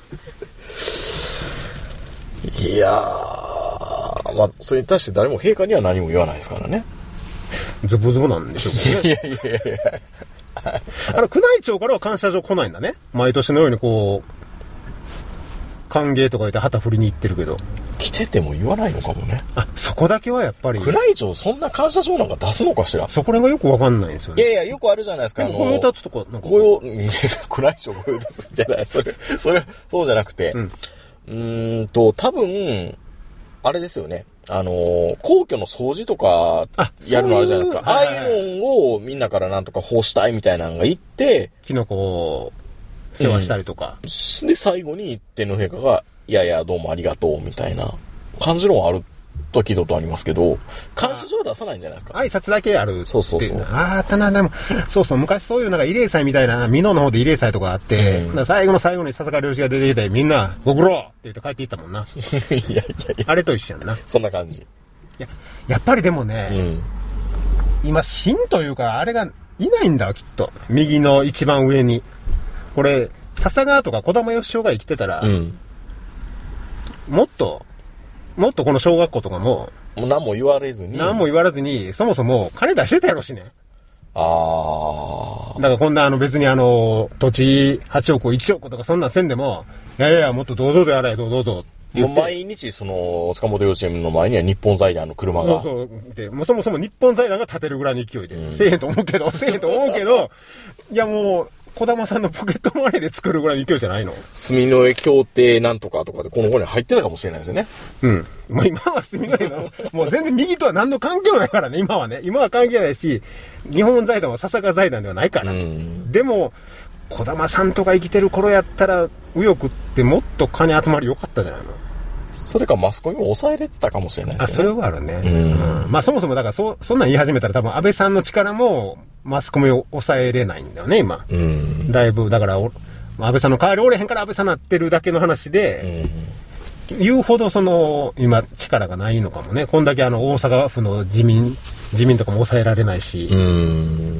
いやー、まあ、それに対して誰も陛下には何も言わないですからね。 ズブズブなんでしょうけどね。 いやいやいやいや。 あの、宮内庁からは感謝状来ないんだね。毎年のようにこう、歓迎とか言って旗振りに行ってるけど。 来てても言わないのかもね。 あ、そこだけはやっぱり。 宮内庁そんな感謝状なんか出すのかしら。 そこらがよくわかんないんですよね。 いやいや、よくあるじゃないですか。 でも御用達とか、なんか。 御用、宮内庁御用達じゃない。それ、それ、そうじゃなくて。うん。うーんと、多分、あれですよね。あのー、皇居の掃除とか、やるのあるじゃないですか。ああいうのをみんなからなんとか奉したいみたいなのが言って、 キノコを世話したりとか。 うん、で、最後に天皇陛下が、いやいや、どうもありがとう、みたいな感じのはあると聞いたことありますけど、感謝状は出さないんじゃないですか。 挨拶だけある。 そうそうそう。 ああ、たな、でも、そうそう、昔そういうなんか慰霊祭みたいな、美濃の方で慰霊祭とかあって、うん、最後の最後に笹川良一が出てきて、みんな、ご苦労って言って帰っていったもんな。 いやいやいや。 あれと一緒やんな。 そんな感じ。いや、やっぱりでもね、うん、今、神というか、あれがいないんだわ、きっと。右の一番上に。これ、笹川とか児玉義雄が生きてたら、うんもっと、もっとこの小学校とかも、 もう何も言われずに。 何も言われずに、そもそも金出してたやろしね。 ああ。 だからこんなあの別にあの、土地はちおく、いちおくとかそんなんせんでも、いやいや、もっと堂々とやれ、堂々と。ってもう毎日その、塚本幼稚園の前には日本財団の車が。 そうそう。で、もうそもそも日本財団が建てるぐらいの勢いで。うん、せえへんと思うけど、せえへんと思うけど、いやもう、児玉さんのポケットマネーで作るぐらいの勢いじゃないの？ 住之江協定なんとかとかでこの子に入ってたかもしれないですよね。 うん。まあ今は住之江の、もう全然右とは何の関係もないからね、今はね。今は関係ないし、日本財団は笹川財団ではないから。うん、でも、児玉さんとか生きてる頃やったら、右翼ってもっと金集まりよかったじゃないの？ それかマスコミも抑えれてたかもしれないですね。 あ、 それはあるね。うん。うん、まあそもそもだからそ、そんなん言い始めたら多分安倍さんの力もマスコミを抑えれないんだよね、今。うん。だいぶ、だから、安倍さんの代わりおれへんから安倍さんなってるだけの話で、うん、言うほどその、今力がないのかもね。こんだけあの、大阪府の自民、自民とかも抑えられないし。うん。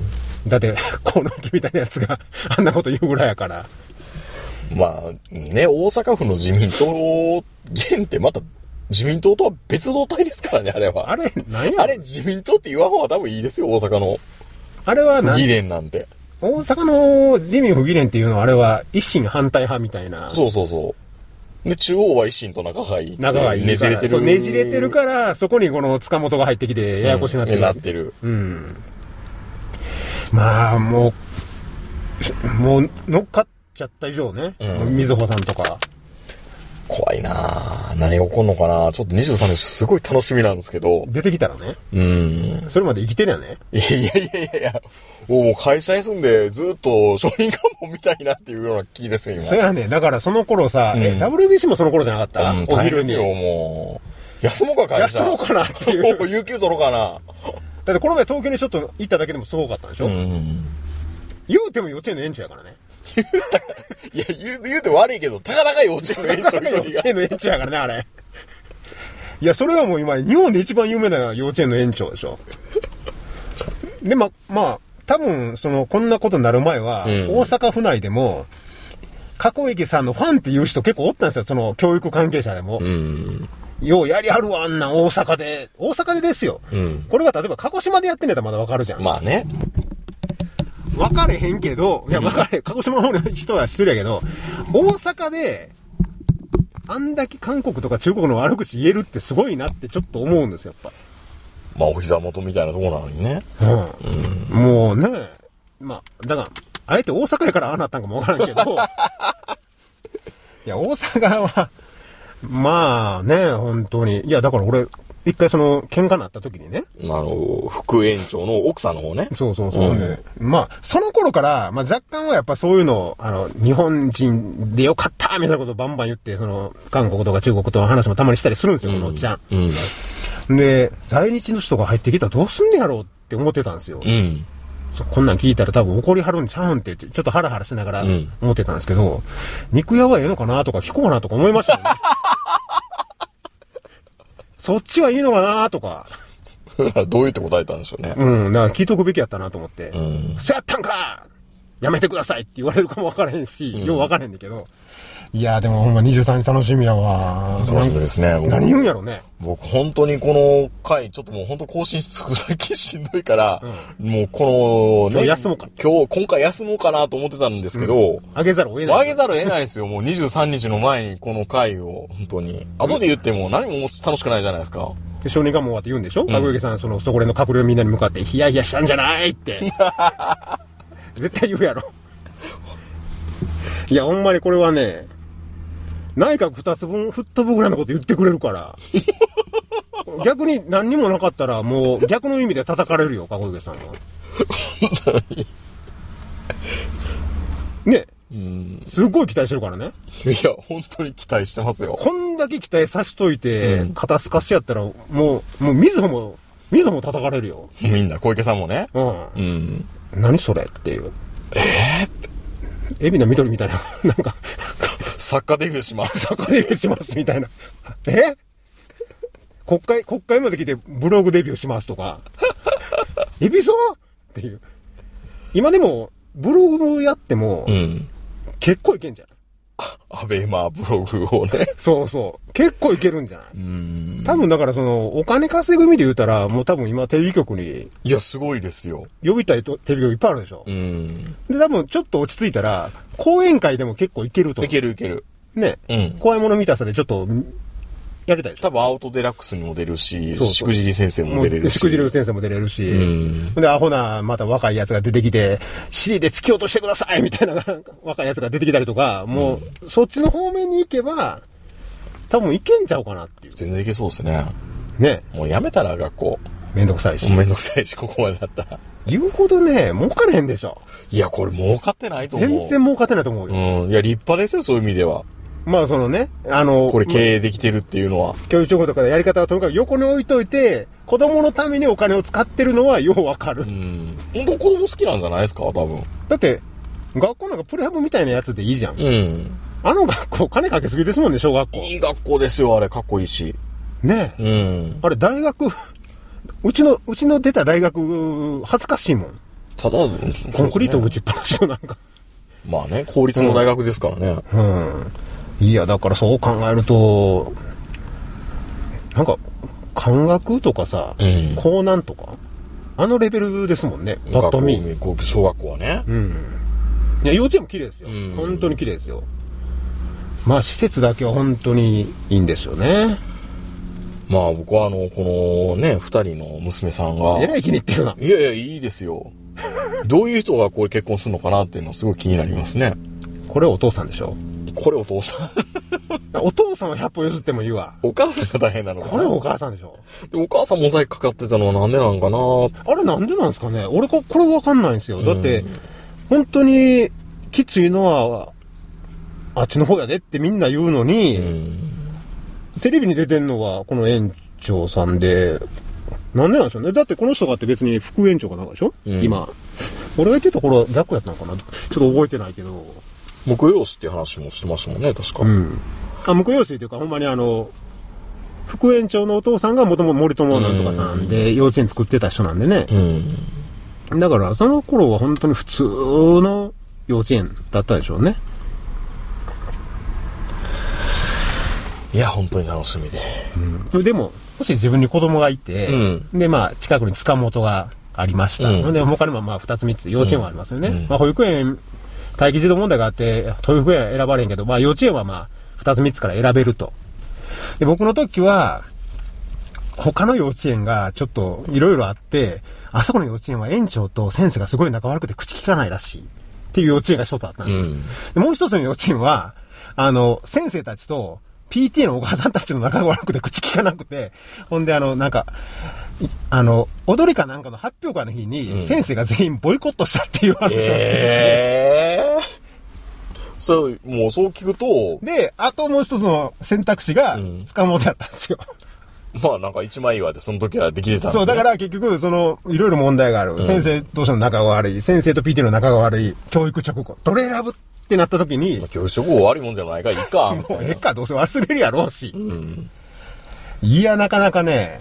だって、河野木みたいなやつがあんなこと言うぐらいやから。 まあ、ね、大阪府の自民党現ってまた自民党とは別動隊ですからね、あれは。 あれ、何やあれ自民党って言わん方が多分いいですよ、大阪の。 あれは何議連なんて。 大阪の自民不議連っていうのはあれは一心反対派みたいな。 そうそうそう。で、中央は一心と仲がいい。 仲がいい。 ねじれてる。 そう、ねじれてるから、そこにこの塚本が入ってきて、ややこしになってる。 うん、なってる。 うん。まあ、もう、もう乗っかっちゃった以上ね。うん、水穂さんとか。 怖いなぁ。何が起こるのかなぁ。ちょっとにじゅうさんにちすごい楽しみなんですけど。 出てきたらね。 うん。 それまで生きてるやね。 いやいやいやいやいや。もう会社に住んでずっと商品看板みたいなっていうような気ですよ、今。 そうやね。だからその頃さ、うん、え、ダブリュービーシー もその頃じゃなかった、うん、 お昼に。ですよ、もう。休もうか、会社。 休もうかなっていう。 もう有給取ろうかな。 だってこの前東京にちょっと行っただけでもすごかったんでしょ、うん、言うても幼稚園の園長やからね。 いや、言う、言うて悪いけど、たかだか幼稚園の園長幼稚園の園長やからね、あれ。いや、それがもう今、日本で一番有名な幼稚園の園長でしょ。で、ま、まあ、多分、その、こんなことになる前は、うん、大阪府内でも、加古池さんのファンっていう人結構おったんですよ、その、教育関係者でも。うん、ようやりはるわ、あんな大阪で。大阪でですよ。うん、これが例えば鹿児島でやってんやったらまだわかるじゃん。 まあね。 分かれへんけど、いや、分かれ、鹿児島の方の人は失礼やけど、大阪で、あんだけ韓国とか中国の悪口言えるってすごいなってちょっと思うんですよ、やっぱ。まあ、お膝元みたいなところなのにね。 うん。うん、もうね、まあ、だから、あえて大阪やからああなったんかもわからんけど、いや、大阪は、まあね、本当に。いや、だから俺、一回その、喧嘩になった時にね。 あの、副園長の奥さんの方ね。 そうそうそう。うん、まあ、その頃から、まあ若干はやっぱそういうの、あの、日本人でよかったみたいなことをバンバン言って、その、韓国とか中国との話もたまにしたりするんですよ、このおっちゃん。うん。で、在日の人が入ってきたらどうすんねやろうって思ってたんですよ。うん。そこんなん聞いたら多分怒りはるんちゃうんって言って、ちょっとハラハラしながら思ってたんですけど、うん、肉屋はええのかなとか聞こうかなとか思いましたよね。そっちはいいのかなとか。 どう言って答えたんでしょうね。 うん。だから聞いとくべきやったなと思って。うん。そうやったんかやめてくださいって言われるかも分からへんし、うん、よう分からへんだけど。いやーでもほんまにじゅうさんにち楽しみやわ。 楽しみですね。 何言うんやろね。 僕本当にこの回、ちょっともう本当更新し最近しんどいから、うん、もうこのね、今日休もうか。 今日、今回休もうかなと思ってたんですけど、うん、 あげざるを得ない。 あげざるを得ないですよ。もうにじゅうさんにちの前にこの回を、本当に。後で言っても何も楽しくないじゃないですか。 で、小児科も終わって言うんでしょ、うん、かぐやけさん、その、そこらの閣僚みんなに向かって、ヒヤヒヤしたんじゃないって。絶対言うやろ。いや、ほんまにこれはね、内閣二つ分吹っ飛ぶぐらいのこと言ってくれるから。逆に何にもなかったら、もう逆の意味で叩かれるよ、かぐやけさんは。ね。うん、すごい期待してるからね。 いや、本当に期待してますよ。 こんだけ期待さしといて、うん、肩透かしやったら、もう、もう、みずほも、みずほも叩かれるよ。 みんな、小池さんもね。うん。 うん。何それっていう。 えぇ、ー、 海老名緑みたいな、なんか、 作家デビューします。 作家デビューしますみたいな。え国会、国会まで来てブログデビューしますとか。エビソっていう。今でも、ブログやっても、うん、結構いけんじゃない？ アベマブログをね。 そうそう。結構いけるんじゃない？うーん。多分だからその、お金稼ぐ意味で言うたら、もう多分今テレビ局に。 いや、すごいですよ。 呼びたいとテレビ局いっぱいあるでしょ？うん。で、多分ちょっと落ち着いたら、講演会でも結構いけると思う。 いけるいける。 ね。うん。怖いもの見たさでちょっと、やりたいでしょ？ 多分アウトデラックスにも出るし、そうそうしくじり先生も出れるし。 しくじり先生も出れるし。うん。で、アホな、また若いやつが出てきて、尻で突き落としてくださいみたいな若いやつが出てきたりとか、もう、うん、そっちの方面に行けば、多分いけんちゃうかなっていう。 全然いけそうですね。 ね。 もうやめたら学校。 めんどくさいし。 めんどくさいし、ここまでなったら。 言うほどね、儲かれへんでしょ。 いや、これ儲かってないと思う。 全然儲かってないと思うよ。 うん。いや、立派ですよ、そういう意味では。 まあそのね、あの、 これ経営できてるっていうのは。 教育情報とかのやり方はとにかく横に置いといて、子供のためにお金を使ってるのはようわかる。うん。 本当子供好きなんじゃないですか、多分。 だって、学校なんかプレハブみたいなやつでいいじゃん。うん。あの学校、金かけすぎですもんね、小学校。 いい学校ですよ、あれ、かっこいいし。 ねえ。うん。あれ、大学、うちの、うちの出た大学、恥ずかしいもん。 ただ、ね、 コンクリート打ちっぱなしのなんか。 まあね、公立の大学ですからね。 うん。うん、いや、だからそう考えると、なんか、漢学とかさ、うん、江南とか、あのレベルですもんね、パッと見。 小学校はね。 うん。いや、幼稚園も綺麗ですよ。うん、本当に綺麗ですよ。まあ、施設だけは本当にいいんですよね。 まあ、僕はあの、このね、二人の娘さんが。 えらい気に入ってるな。 いやいや、いいですよ。どういう人がこれ結婚するのかなっていうのはすごい気になりますね。 これお父さんでしょ？ これお父さん。お父さんはひゃっぽ譲ってもいいわ。 お母さんが大変なのかな。 これお母さんでしょ。 でお母さんモザイクかかってたのはなんでなんかな。 あれなんでなんですかね。俺これわかんないんですよ。だって、本当にきついのは、あっちの方やでってみんな言うのに、テレビに出てんのはこの園長さんで、なんでなんでしょうね。だってこの人がって別に副園長かなんかでしょ、うん、今。俺が言ってた頃は逆やったのかな、ちょっと覚えてないけど。 婿養子っていう話もしてましたもんね、確か。 うん。あ、婿養子っていうか、ほんまにあの、副園長のお父さんがもともと森友なんとかさんで幼稚園作ってた人なんでね。うん。だからその頃は本当に普通の幼稚園だったでしょうね。 いや、本当に楽しみで。 うん、でも、もし自分に子供がいて、うん、で、まあ、近くに塚本がありました。うん、で、他にもまあ、二つ三つ幼稚園はありますよね。うん、まあ、保育園、待機児童問題があって、保育園は選ばれんけど、まあ、幼稚園はまあ、二つ三つから選べると。で、僕の時は、他の幼稚園がちょっといろいろあって、あそこの幼稚園は園長と先生がすごい仲悪くて口聞かないらしい。っていう幼稚園が一つあったんですよ。うん、でもう一つの幼稚園は、あの、先生たちと、ピーティー のお母さんたちの仲が悪くて口聞かなくて、ほんであの、なんか、あの、踊りかなんかの発表会の日に、先生が全員ボイコットしたっていう話を、うん、 えー、そう、もうそう聞くと。 で、あともう一つの選択肢が、塚本だったんですよ。 うん、まあなんか一枚岩でその時はできてたんですね。 そう、だから結局、その、いろいろ問題がある。うん、先生同士の仲が悪い。先生と ピーティー の仲が悪い。教育直後。どれ選ぶってなった時に、 まあ、教育直後悪いもんじゃないか、いいか。 もうええか、どうせ忘れるやろうし。うん、いや、なかなかね、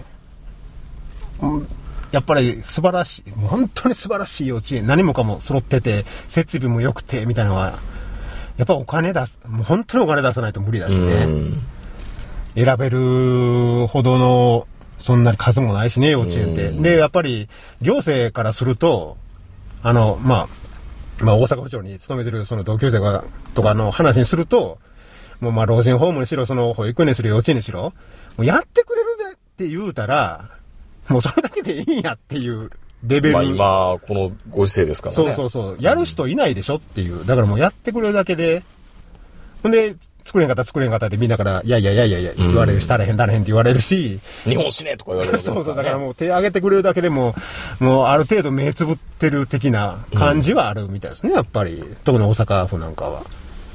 やっぱり素晴らしい、本当に素晴らしい幼稚園。何もかも揃ってて、設備も良くて、みたいなのは、やっぱお金出す、もう本当にお金出さないと無理だしね。うん、選べるほどの、そんなに数もないしね、幼稚園って。うん、で、やっぱり、行政からすると、あの、まあ、まあ、大阪府庁に勤めてるその同級生がとかの話にすると、もうまあ老人ホームにしろ、その保育園にしろ、幼稚園にしろ、もうやってくれるぜって言うたら、もうそれだけでいいんやっていうレベル。 まあ今、このご時世ですからね。 そうそうそう。やる人いないでしょっていう。だからもうやってくれるだけで、ほんで、作れんかった作れんかったってみんなから、いやいやいやいやいや、言われるし、たれへんたれへんって言われるし。 日本死ねとか言われるですからね。 そうそう、だからもう手挙げてくれるだけでも、もうある程度目つぶってる的な感じはあるみたいですね、やっぱり。特に大阪府なんかは。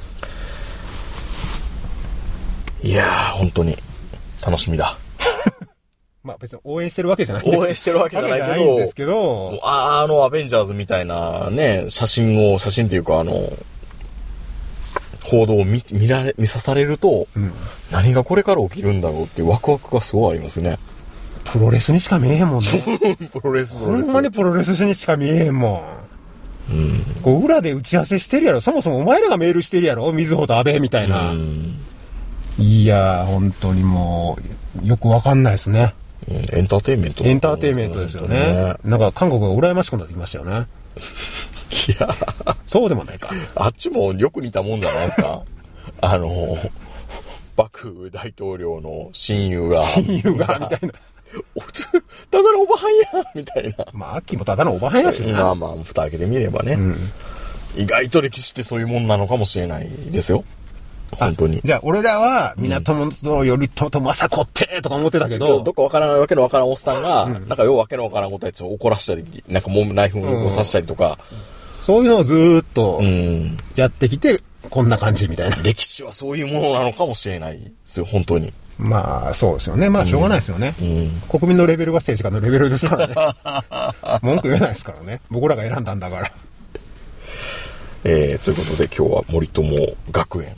いやー、本当に、楽しみだ。 まあ別に応援してるわけじゃないんです。応援してるわけじゃないけど、ないんですけど、 あのアベンジャーズみたいなね、写真を、写真っていうかあの、報道を 見, 見られ見さされると、うん、何がこれから起きるんだろうっていうワクワクがすごいありますね。 プロレスにしか見えへんもんね。 プロレスプロレス。 ほんまにプロレスにしか見えへんもん。うん、こう裏で打ち合わせしてるやろ。そもそもお前らがメールしてるやろ。水穂と安倍みたいな。うん、いやー本当にもうよくわかんないですね。 うん、エンターテインメント、 エンターテインメントですよね。ね、なんか韓国が羨ましくなってきましたよね。 いやそうでもないか。 あっちもよく似たもんじゃないですか。あのバク大統領の親友が親友がみたいな、 おつただのおばはんやみたいな。 まあアッキーもただのおばはんやしね。 まあまあ蓋開けてみればね、うん、意外と歴史ってそういうもんなのかもしれないですよ。本当に。 じゃあ俺らは港本よりとと政子ってとか思ってたけど、 うん、どっかわからないわけのわからんおっさんが、うん、なんかようわけのわからんことやつを怒らしたり、なんかもうナイフを刺したりとか、 うん、そういうのをずーっとやってきて、こんな感じみたいな。 歴史はそういうものなのかもしれないですよ、本当に。 まあそうですよね。まあしょうがないですよね。うん、国民のレベルが政治家のレベルですからね。文句言えないですからね。僕らが選んだんだから。 えー、ということで今日は森友学園。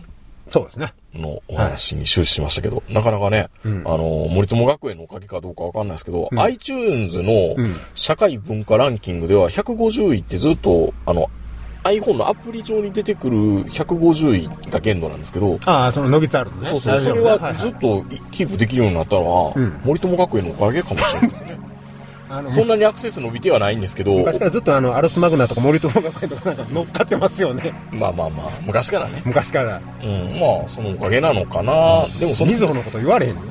そうですね。 のお話に終始しましたけど、はい、なかなかね、うん、あの、森友学園のおかげかどうかわかんないですけど、うん、iTunes の社会文化ランキングではひゃくごじゅういってずっと、あの、iPhone のアプリ上に出てくるひゃくごじゅういが限度なんですけど、 ああ、その伸びつあるのね。 そうそう、それはずっとキープできるようになったのは、うん、森友学園のおかげかもしれないですね。あのそんなにアクセス伸びてはないんですけど、 昔からずっとあのアルスマグナとか森友学園とかなんか乗っかってますよね。 まあまあまあ、昔からね。 昔から。 うん、まあ、そのおかげなのかな。でもその。 みずほのこと言われへんの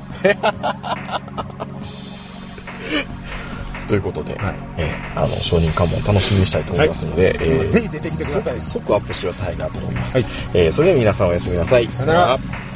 ということで、はい、えー、あの承認喚問楽しみにしたいと思いますので、はい、えー、ぜひ出てきてください。 即アップしようたいなと思います。はい、えー、それでは皆さんおやすみなさい。 さよなら。